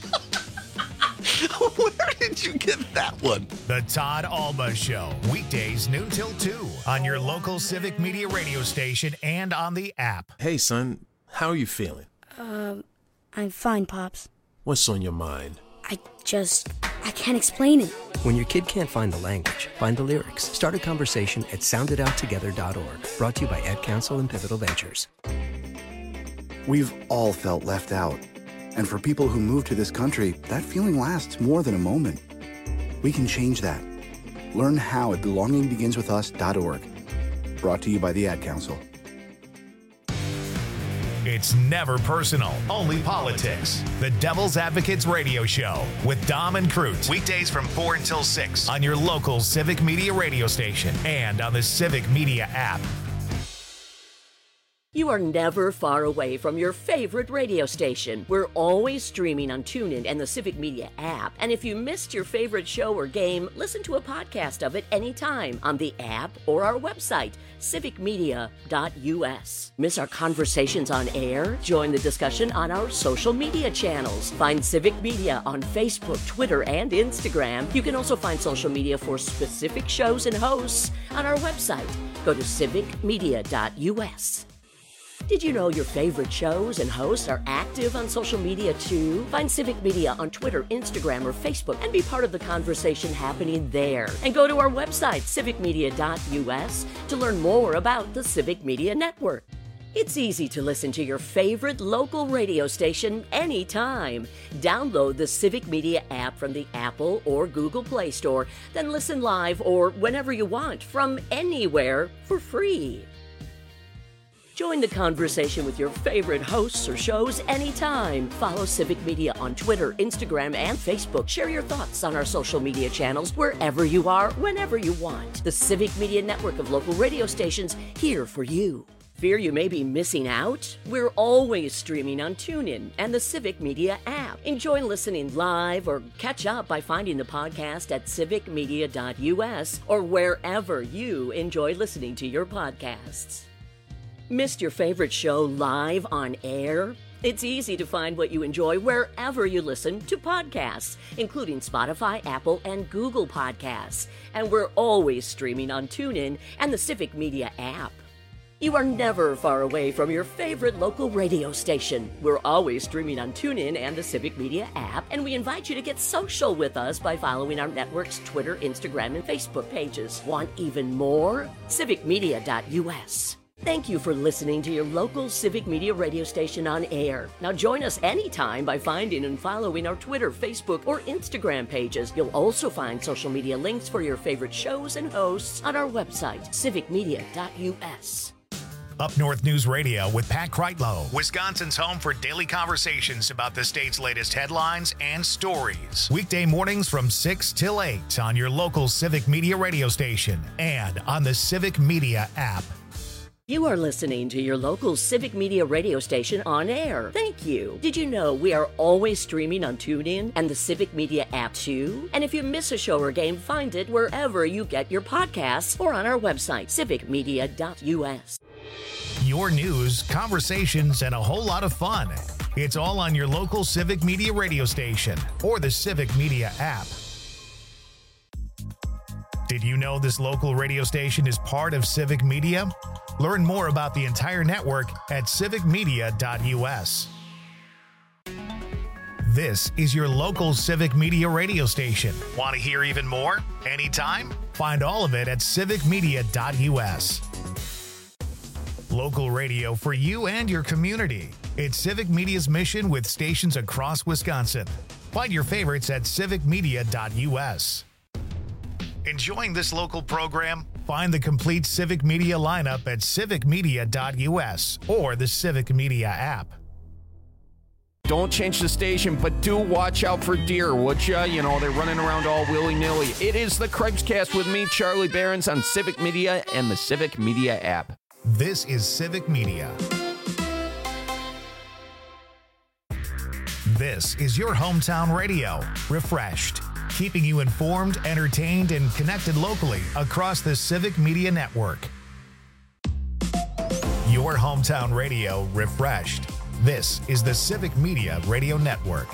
Where did you get that one? The Todd Alba Show. Weekdays noon till two on your local Civic Media radio station and on the app. Hey, son. How are you feeling? Um, I'm fine, Pops. What's on your mind? I just... I can't explain it. When your kid can't find the language, find the lyrics. Start a conversation at sound it out together dot org. Brought to you by Ad Council and Pivotal Ventures. We've all felt left out. And for people who move to this country, that feeling lasts more than a moment. We can change that. Learn how at belonging begins with us dot org. Brought to you by the Ad Council. It's never personal, only politics. The Devil's Advocates Radio Show with Dom and Crute. Weekdays from four until six on your local Civic Media radio station and on the Civic Media app. You are never far away from your favorite radio station. We're always streaming on TuneIn and the Civic Media app. And if you missed your favorite show or game, listen to a podcast of it anytime on the app or our website, civic media dot u s. Miss our conversations on air? Join the discussion on our social media channels. Find Civic Media on Facebook, Twitter, and Instagram. You can also find social media for specific shows and hosts on our website. Go to civic media dot u s. Did you know your favorite shows and hosts are active on social media too? Find Civic Media on Twitter, Instagram, or Facebook and be part of the conversation happening there. And go to our website, civic media dot u s, to learn more about the Civic Media Network. It's easy to listen to your favorite local radio station anytime. Download the Civic Media app from the Apple or Google Play Store, then listen live or whenever you want from anywhere for free. Join the conversation with your favorite hosts or shows anytime. Follow Civic Media on Twitter, Instagram, and Facebook. Share your thoughts on our social media channels wherever you are, whenever you want. The Civic Media Network of local radio stations here for you. Fear you may be missing out? We're always streaming on TuneIn and the Civic Media app. Enjoy listening live or catch up by finding the podcast at civic media dot u s or wherever you enjoy listening to your podcasts. Missed your favorite show live on air? It's easy to find what you enjoy wherever you listen to podcasts, including Spotify, Apple, and Google Podcasts. And we're always streaming on TuneIn and the Civic Media app. You are never far away from your favorite local radio station. We're always streaming on TuneIn and the Civic Media app, and we invite you to get social with us by following our network's Twitter, Instagram, and Facebook pages. Want even more? civic media dot u s. Thank you for listening to your local Civic Media radio station on air. Now join us anytime by finding and following our Twitter, Facebook, or Instagram pages. You'll also find social media links for your favorite shows and hosts on our website, civic media dot u s. Up North News Radio with Pat Kreitlow, Wisconsin's home for daily conversations about the state's latest headlines and stories. Weekday mornings from six till eight on your local Civic Media radio station and on the Civic Media app. You are listening to your local Civic Media radio station on air. Thank you. Did you know we are always streaming on TuneIn and the Civic Media app too? And if you miss a show or game, find it wherever you get your podcasts or on our website, civic media dot u s. Your news, conversations, and a whole lot of fun. It's all on your local Civic Media radio station or the Civic Media app. Did you know this local radio station is part of Civic Media? Learn more about the entire network at civic media dot u s. This is your local Civic Media radio station. Want to hear even more? Anytime? Find all of it at civic media dot u s. Local radio for you and your community. It's Civic Media's mission with stations across Wisconsin. Find your favorites at civic media dot u s. Enjoying this local program? Find the complete Civic Media lineup at civic media dot u s or the Civic Media app. Don't change the station, but do watch out for deer, would ya? You know, they're running around all willy-nilly. It is the Craig's-Cast with me, Charlie Behrens, on Civic Media and the Civic Media app. This is Civic Media. This is your hometown radio, refreshed, keeping you informed, entertained, and connected locally across the Civic Media Network. Your hometown radio, refreshed. This is the Civic Media Radio Network.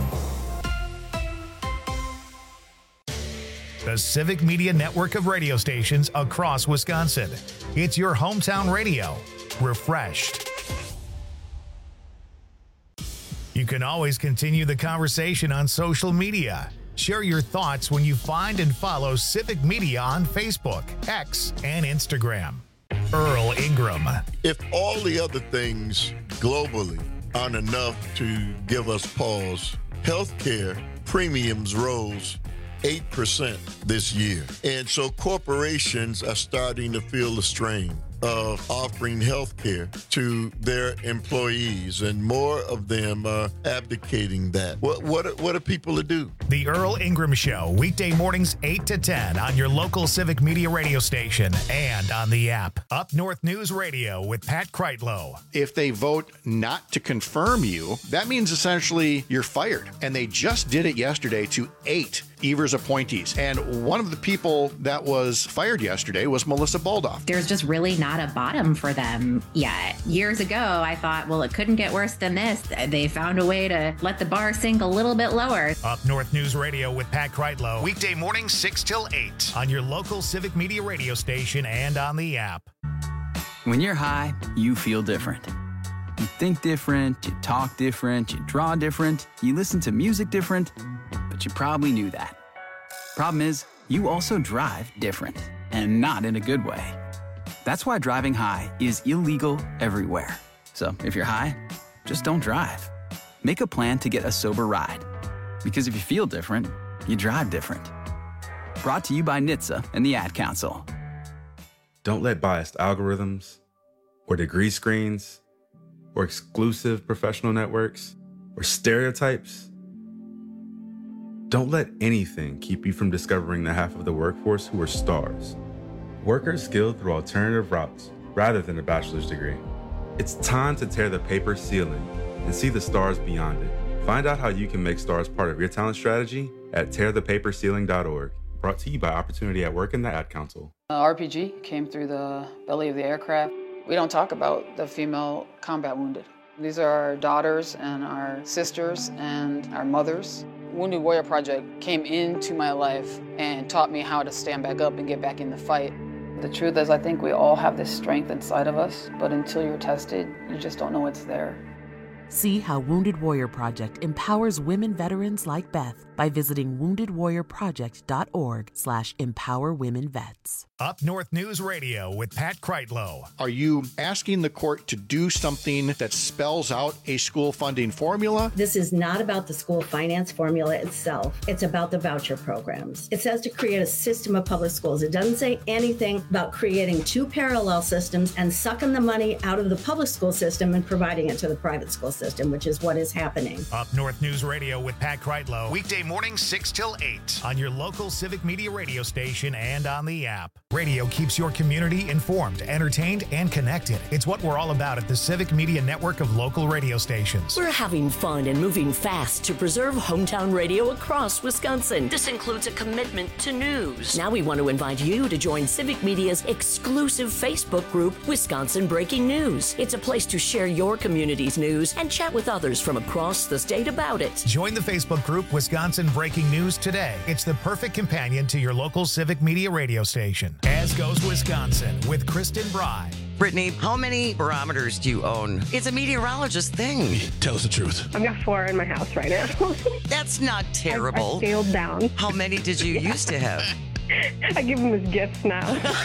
The Civic Media Network of radio stations across Wisconsin. It's your hometown radio, refreshed. You can always continue the conversation on social media. Share your thoughts when you find and follow Civic Media on Facebook, X, and Instagram. Earl Ingram. If all the other things globally aren't enough to give us pause, healthcare premiums rose eight percent this year. And so corporations are starting to feel the strain. of offering health care to their employees, and more of them are abdicating that. What what are, what are people to do? The Earl Ingram Show, weekday mornings eight to ten on your local Civic Media radio station and on the app. Up North News Radio with Pat Kreitlow. If they vote not to confirm you, that means essentially you're fired. And they just did it yesterday to eight Evers appointees. And one of the people that was fired yesterday was Melissa Baldoff. There's just really not a bottom for them yet. Years ago, I thought, well, it couldn't get worse than this. They found a way to let the bar sink a little bit lower. Up North News Radio with Pat Kreitlow, weekday mornings six till eight on your local Civic Media radio station and on the app. When you're high, you feel different. You think different, you talk different, you draw different, you listen to music different, but you probably knew that. Problem is, you also drive different, and not in a good way. That's why driving high is illegal everywhere. So if you're high, just don't drive. Make a plan to get a sober ride. Because if you feel different, you drive different. Brought to you by N H T S A and the Ad Council. Don't let biased algorithms, or degree screens, or exclusive professional networks, or stereotypes. Don't let anything keep you from discovering the half of the workforce who are stars. Workers skilled through alternative routes rather than a bachelor's degree. It's time to tear the paper ceiling and see the stars beyond it. Find out how you can make stars part of your talent strategy at tear the paper ceiling dot org. Brought to you by Opportunity at Work and the Ad Council. Uh, R P G came through the belly of the aircraft. We don't talk about the female combat wounded. These are our daughters and our sisters and our mothers. Wounded Warrior Project came into my life and taught me how to stand back up and get back in the fight. The truth is, I think we all have this strength inside of us, but until you're tested, you just don't know it's there. See how Wounded Warrior Project empowers women veterans like Beth by visiting wounded warrior project dot org slash empower women vets. Up North News Radio with Pat Kreitlow. Are you asking the court to do something that spells out a school funding formula? This is not about the school finance formula itself. It's about the voucher programs. It says to create a system of public schools. It doesn't say anything about creating two parallel systems and sucking the money out of the public school system and providing it to the private school system, which is what is happening. Up North News Radio with Pat Kreitlow, weekday mornings six till eight on your local Civic Media radio station and on the app. Radio keeps your community informed, entertained, and connected. It's what we're all about at the Civic Media network of local radio stations. We're having fun and moving fast to preserve hometown radio across Wisconsin. This includes a commitment to news. Now we want to invite you to join Civic Media's exclusive Facebook group, Wisconsin Breaking News. It's a place to share your community's news and chat with others from across the state about it. Join the Facebook group Wisconsin Breaking News today. It's the perfect companion to your local Civic Media radio station. As goes Wisconsin with Kristen Bry. Brittany, how many barometers do you own? It's a meteorologist thing. Tell us the truth. I've got four in my house right now. That's not terrible. I, I scaled down. How many did you used to have? I give them as gifts now.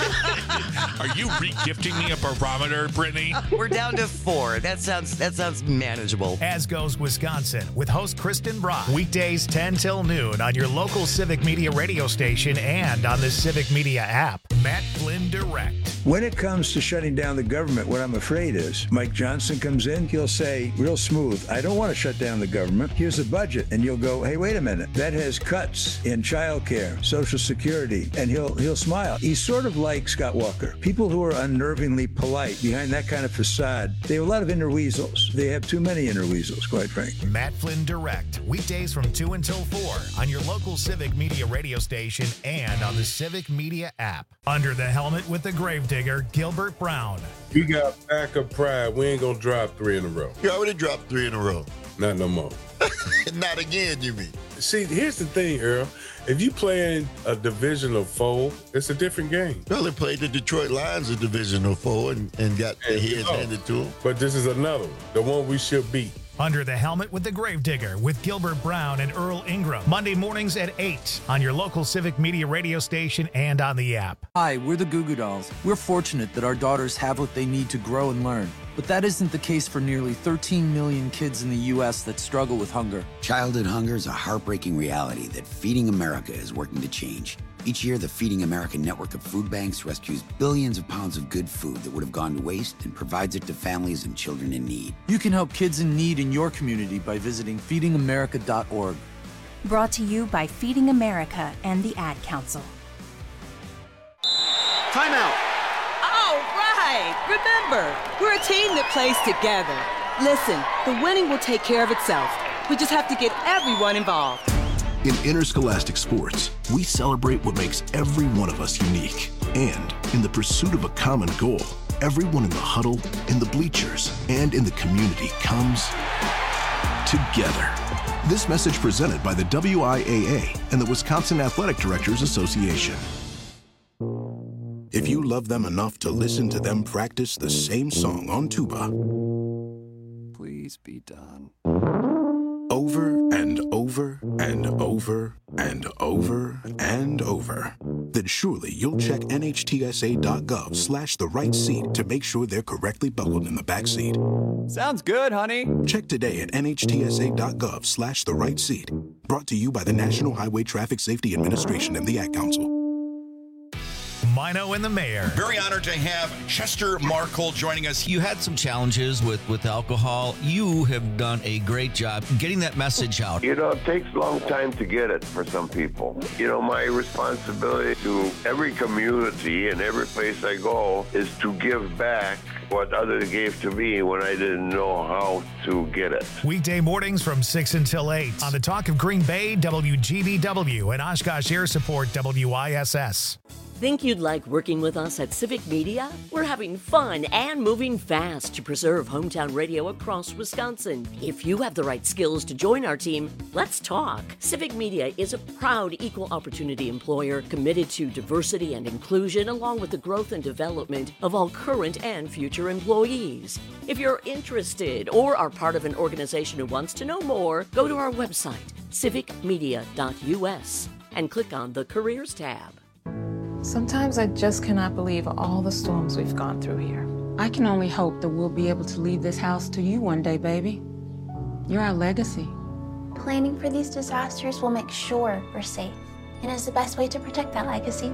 Are you re-gifting me a barometer, Brittany? We're down to four. That sounds that sounds manageable. As goes Wisconsin with host Kristen Brock. Weekdays ten till noon on your local Civic Media radio station and on the Civic Media app. Matt Flynn Direct. When it comes to shutting down the government, what I'm afraid is Mike Johnson comes in, he'll say real smooth, I don't want to shut down the government. Here's the budget. And you'll go, hey, wait a minute. That has cuts in childcare, Social Security, and he'll he'll smile. He's sort of like Scott Walker. People who are unnervingly polite behind that kind of facade, they have a lot of inner weasels. They have too many inner weasels, quite frankly. Matt Flynn Direct, weekdays from two until four on your local Civic Media radio station and on the Civic Media app. Under the helmet with the gravedigger, Gilbert Brown. We got backup pride. We ain't gonna drop three in a row. You already dropped three in a row. Not no more. Not again, you mean? See, here's the thing, Earl. If you play in a division of four, it's a different game. Well, they played the Detroit Lions a division of four and, and got their heads handed to them. But this is another one, the one we should beat. Under the Helmet with the Gravedigger with Gilbert Brown and Earl Ingram. Monday mornings at eight on your local Civic Media radio station and on the app. Hi, we're the Goo Goo Dolls. We're fortunate that our daughters have what they need to grow and learn. But that isn't the case for nearly thirteen million kids in the U S that struggle with hunger. Childhood hunger is a heartbreaking reality that Feeding America is working to change. Each year, the Feeding America network of food banks rescues billions of pounds of good food that would have gone to waste and provides it to families and children in need. You can help kids in need in your community by visiting feeding america dot org. Brought to you by Feeding America and the Ad Council. Timeout. All right. Remember, we're a team that plays together. Listen, the winning will take care of itself. We just have to get everyone involved. In interscholastic sports, we celebrate what makes every one of us unique. And in the pursuit of a common goal, everyone in the huddle, in the bleachers, and in the community comes together. This message presented by the W I A A and the Wisconsin Athletic Directors Association. If you love them enough to listen to them practice the same song on tuba, please be done. Over and over and over and over and over, then surely you'll check N H T S A dot gov slash the right seat to make sure they're correctly buckled in the back seat. Sounds good, honey. Check today at N H T S A dot gov slash the right seat. Brought to you by the National Highway Traffic Safety Administration and the Ad Council. Mino and the Mayor. Very honored to have Chester Markle joining us. You had some challenges with, with alcohol. You have done a great job getting that message out. You know, it takes a long time to get it for some people. You know, my responsibility to every community and every place I go is to give back what others gave to me when I didn't know how to get it. Weekday mornings from six until eight on the Talk of Green Bay, W G B W, and Oshkosh Air Support, W I S S. Think you'd like working with us at Civic Media? We're having fun and moving fast to preserve hometown radio across Wisconsin. If you have the right skills to join our team, let's talk. Civic Media is a proud equal opportunity employer committed to diversity and inclusion, along with the growth and development of all current and future employees. If you're interested or are part of an organization who wants to know more, go to our website, civic media dot U S, and click on the Careers tab. Sometimes I just cannot believe all the storms we've gone through here. I can only hope that we'll be able to leave this house to you one day, baby. You're our legacy. Planning for these disasters will make sure we're safe, and is the best way to protect that legacy.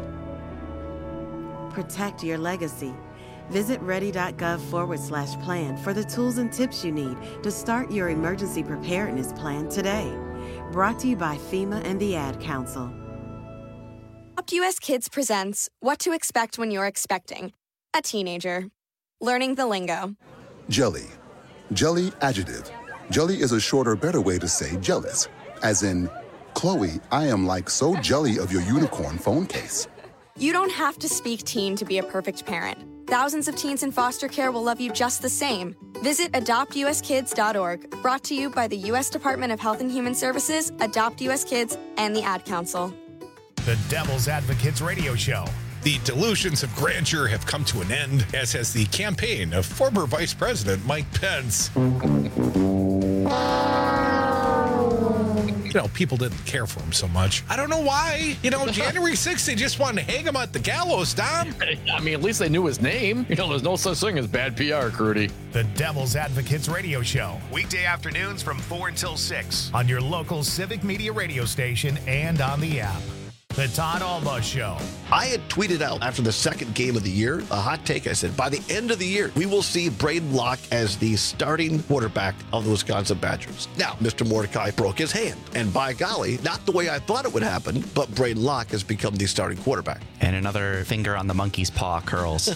Protect your legacy. Visit ready.gov forward slash plan for the tools and tips you need to start your emergency preparedness plan today. Brought to you by FEMA and the Ad Council. Adopt U S Kids presents What to Expect When You're Expecting a Teenager. Learning the lingo. Jelly. Jelly adjective. Jelly is a shorter, better way to say jealous. As in, Chloe, I am like so jelly of your unicorn phone case. You don't have to speak teen to be a perfect parent. Thousands of teens in foster care will love you just the same. Visit adopt U S kids dot org. Brought to you by the U S Department of Health and Human Services, Adopt U S Kids, and the Ad Council. The Devil's Advocates Radio Show. The delusions of grandeur have come to an end, as has the campaign of former Vice President Mike Pence. You know, people didn't care for him so much. I don't know why. You know, January sixth, they just wanted to hang him at the gallows, Tom. I mean, at least they knew his name. You know, there's no such thing as bad P R, Crudy. The Devil's Advocates Radio Show. Weekday afternoons from four until six on your local Civic Media radio station and on the app. The Todd Alba Show. I had tweeted out after the second game of the year, a hot take. I said, by the end of the year, we will see Braden Locke as the starting quarterback of the Wisconsin Badgers. Now, Mister Mordecai broke his hand. And by golly, not the way I thought it would happen, but Braden Locke has become the starting quarterback. And another finger on the monkey's paw curls.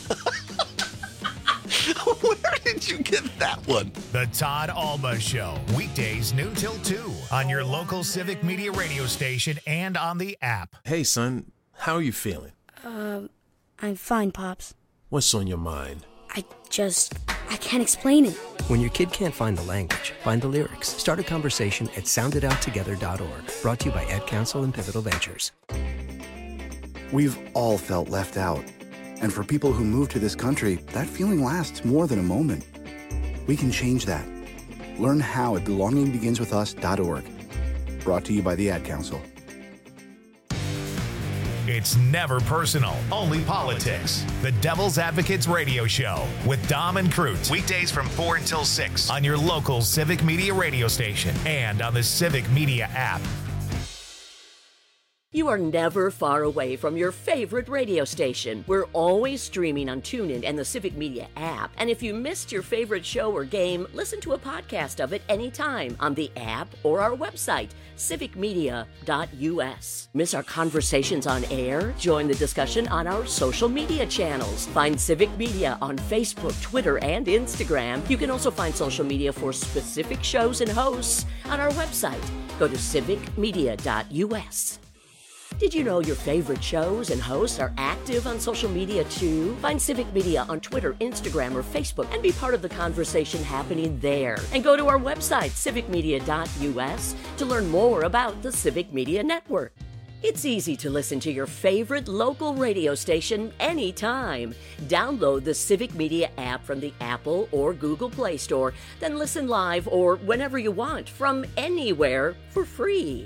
Where did you get that one? The Todd Alba Show. Weekdays noon till two on your local Civic Media radio station and on the app. Hey, son. How are you feeling? Uh, I'm fine, Pops. What's on your mind? I just... I can't explain it. When your kid can't find the language, find the lyrics. Start a conversation at sound it out together dot org. Brought to you by Ad Council and Pivotal Ventures. We've all felt left out. And for people who move to this country, that feeling lasts more than a moment. We can change that. Learn how at belonging begins with us dot org. Brought to you by the Ad Council. It's never personal, only politics. The Devil's Advocates Radio Show with Dom and Cruz. Weekdays from four until six on your local Civic Media radio station and on the Civic Media app. You are never far away from your favorite radio station. We're always streaming on TuneIn and the Civic Media app. And if you missed your favorite show or game, listen to a podcast of it anytime on the app or our website, civic media dot u s. Miss our conversations on air? Join the discussion on our social media channels. Find Civic Media on Facebook, Twitter, and Instagram. You can also find social media for specific shows and hosts on our website. Go to civic media dot u s. Did you know your favorite shows and hosts are active on social media too? Find Civic Media on Twitter, Instagram, or Facebook and be part of the conversation happening there. And go to our website, civic media dot u s, to learn more about the Civic Media Network. It's easy to listen to your favorite local radio station anytime. Download the Civic Media app from the Apple or Google Play Store, then listen live or whenever you want from anywhere for free.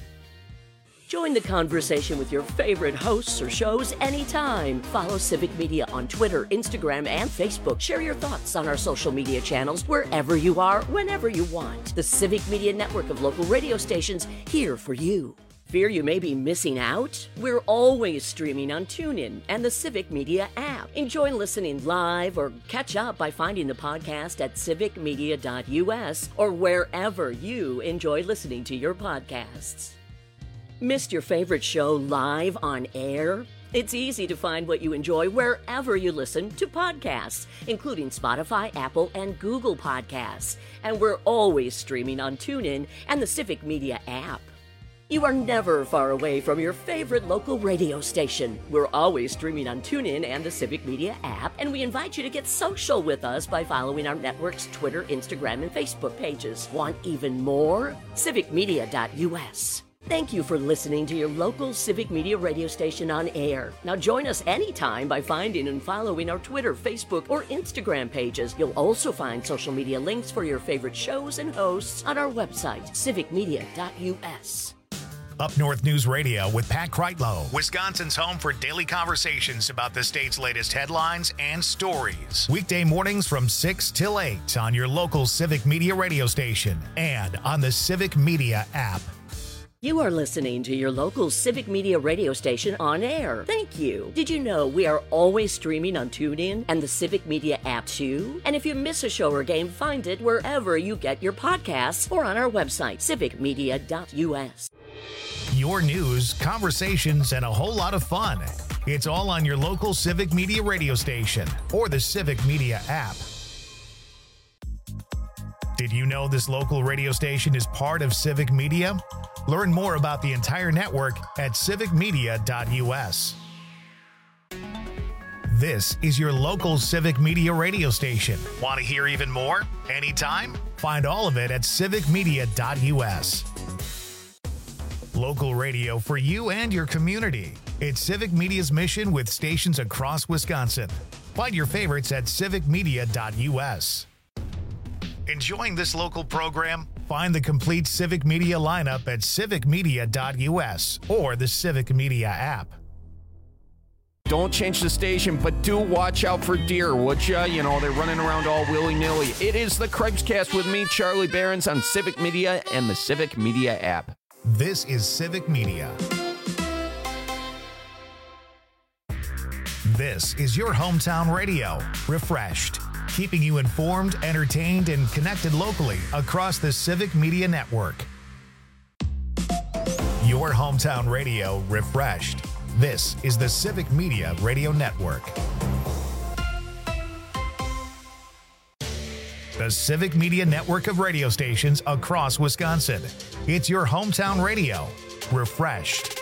Join the conversation with your favorite hosts or shows anytime. Follow Civic Media on Twitter, Instagram, and Facebook. Share your thoughts on our social media channels wherever you are, whenever you want. The Civic Media network of local radio stations here for you. Fear you may be missing out? We're always streaming on TuneIn and the Civic Media app. Enjoy listening live or catch up by finding the podcast at civic media dot u s or wherever you enjoy listening to your podcasts. Missed your favorite show live on air? It's easy to find what you enjoy wherever you listen to podcasts, including Spotify, Apple, and Google Podcasts. And we're always streaming on TuneIn and the Civic Media app. You are never far away from your favorite local radio station. We're always streaming on TuneIn and the Civic Media app, and we invite you to get social with us by following our network's Twitter, Instagram, and Facebook pages. Want even more? civic media dot u s. Thank you for listening to your local Civic Media radio station on air. Now join us anytime by finding and following our Twitter, Facebook, or Instagram pages. You'll also find social media links for your favorite shows and hosts on our website, civic media dot u s. Up North News Radio with Pat Kreitlow, Wisconsin's home for daily conversations about the state's latest headlines and stories. Weekday mornings from six till eight on your local Civic Media radio station and on the Civic Media app. You are listening to your local Civic Media radio station on air. Thank you. Did you know we are always streaming on TuneIn and the Civic Media app too? And if you miss a show or game, find it wherever you get your podcasts or on our website, civic media dot u s. Your news, conversations, and a whole lot of fun. It's all on your local Civic Media radio station or the Civic Media app. Did you know this local radio station is part of Civic Media? Learn more about the entire network at civic media dot u s. This is your local Civic Media radio station. Want to hear even more? Anytime? Find all of it at civic media dot u s. Local radio for you and your community. It's Civic Media's mission with stations across Wisconsin. Find your favorites at civic media dot u s. Enjoying this local program? Find the complete Civic Media lineup at civic media dot u s or the Civic Media app. Don't change the station, but do watch out for deer, would ya? You know, they're running around all willy-nilly. It is the Craig's Cast with me, Charlie Behrens, on Civic Media and the Civic Media app. This is Civic Media. This is your hometown radio, refreshed, keeping you informed, entertained, and connected locally across the Civic Media network. Your hometown radio, refreshed. This is the Civic Media Radio Network. The Civic Media network of radio stations across Wisconsin. It's your hometown radio, refreshed.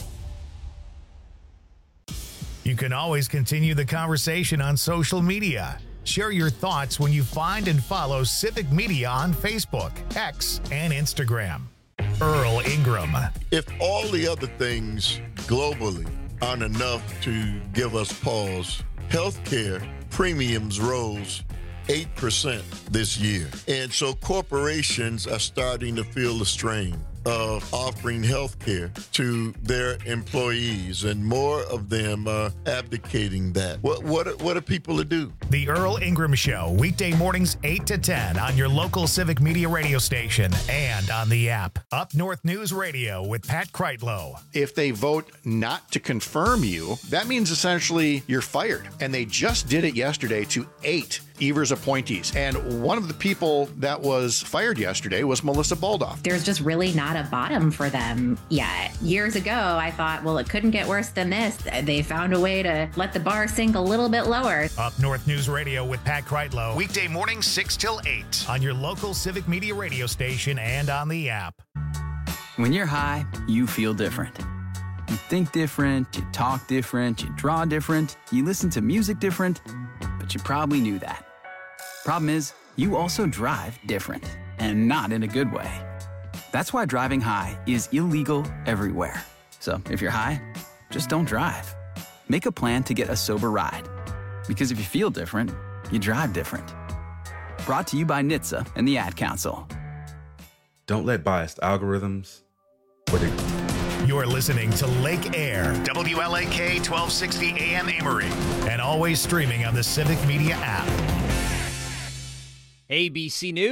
You can always continue the conversation on social media. Share your thoughts when you find and follow Civic Media on Facebook, X, and Instagram. Earl Ingram. If all the other things globally aren't enough to give us pause, healthcare premiums rose eight percent this year. And so corporations are starting to feel the strain. of offering health care to their employees, and more of them are abdicating that. What, what, what are people to do? The Earl Ingram Show, weekday mornings eight to ten on your local Civic Media radio station and on the app. Up North News Radio with Pat Kreitlow. If they vote not to confirm you, that means essentially you're fired. And they just did it yesterday to eight Evers appointees. And one of the people that was fired yesterday was Melissa Baldoff. There's just really not a bottom for them yet. Years ago, I thought, well, it couldn't get worse than this. They found a way to let the bar sink a little bit lower. Up North News Radio with Pat Kreitlow, weekday mornings six till eight on your local Civic Media radio station and on the app. When you're high, you feel different. You think different, you talk different, you draw different, you listen to music different, but you probably knew that. Problem is, you also drive different, and not in a good way. That's why driving high is illegal everywhere. So if you're high, just don't drive. Make a plan to get a sober ride. Because if you feel different, you drive different. Brought to you by N H T S A and the Ad Council. Don't let biased algorithms. You're listening to Lake Air, W L A K twelve sixty A M Amory, and always streaming on the Civic Media app. A B C News.